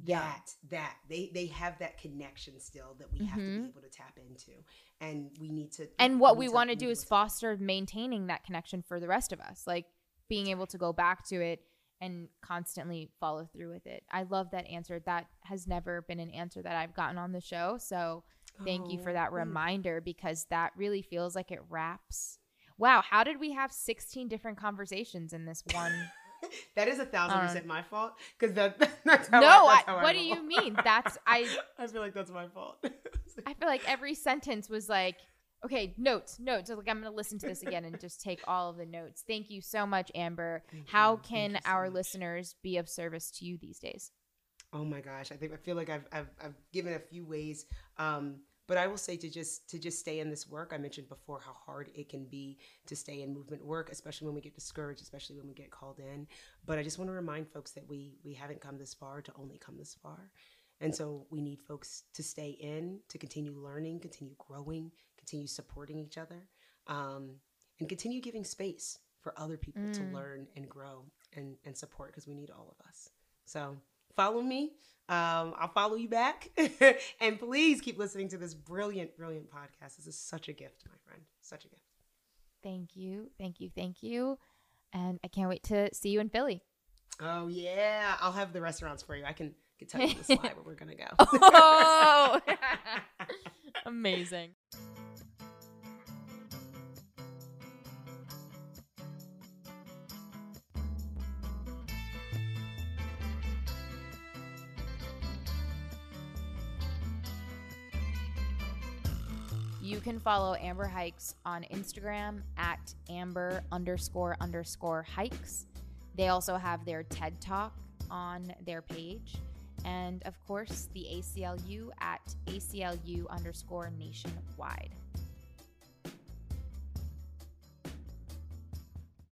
that they have that connection still that we have to be able to tap into, and we need to. And what we want to do is foster maintaining that connection for the rest of us, like being able to go back to it and constantly follow through with it. I love that answer. That has never been an answer that I've gotten on the show. So thank you for that reminder, because that really feels like it wraps. Wow. How did we have 16 different conversations in this one? That is 1,000% my fault, because that's how what do you mean? I feel like that's my fault. I feel like every sentence was like, okay, notes. So like, I'm going to listen to this again and just take all of the notes. Thank you so much, Amber. How can our listeners be of service to you these days? Oh my gosh, I feel like I've given a few ways. But I will say to just stay in this work. I mentioned before how hard it can be to stay in movement work, especially when we get discouraged, especially when we get called in. But I just want to remind folks that we haven't come this far to only come this far. And so we need folks to stay in, to continue learning, continue growing, continue supporting each other, and continue giving space for other people to learn and grow and support, because we need all of us. So follow me. I'll follow you back. And please keep listening to this brilliant, brilliant podcast. This is such a gift, my friend. Such a gift. Thank you. And I can't wait to see you in Philly. Oh, yeah. I'll have the restaurants for you. I can tell you on the slide where we're going to go. Oh, amazing. You can follow Amber Hikes on Instagram at Amber__hikes. They also have their TED Talk on their page. And of course, the ACLU at ACLU_nationwide.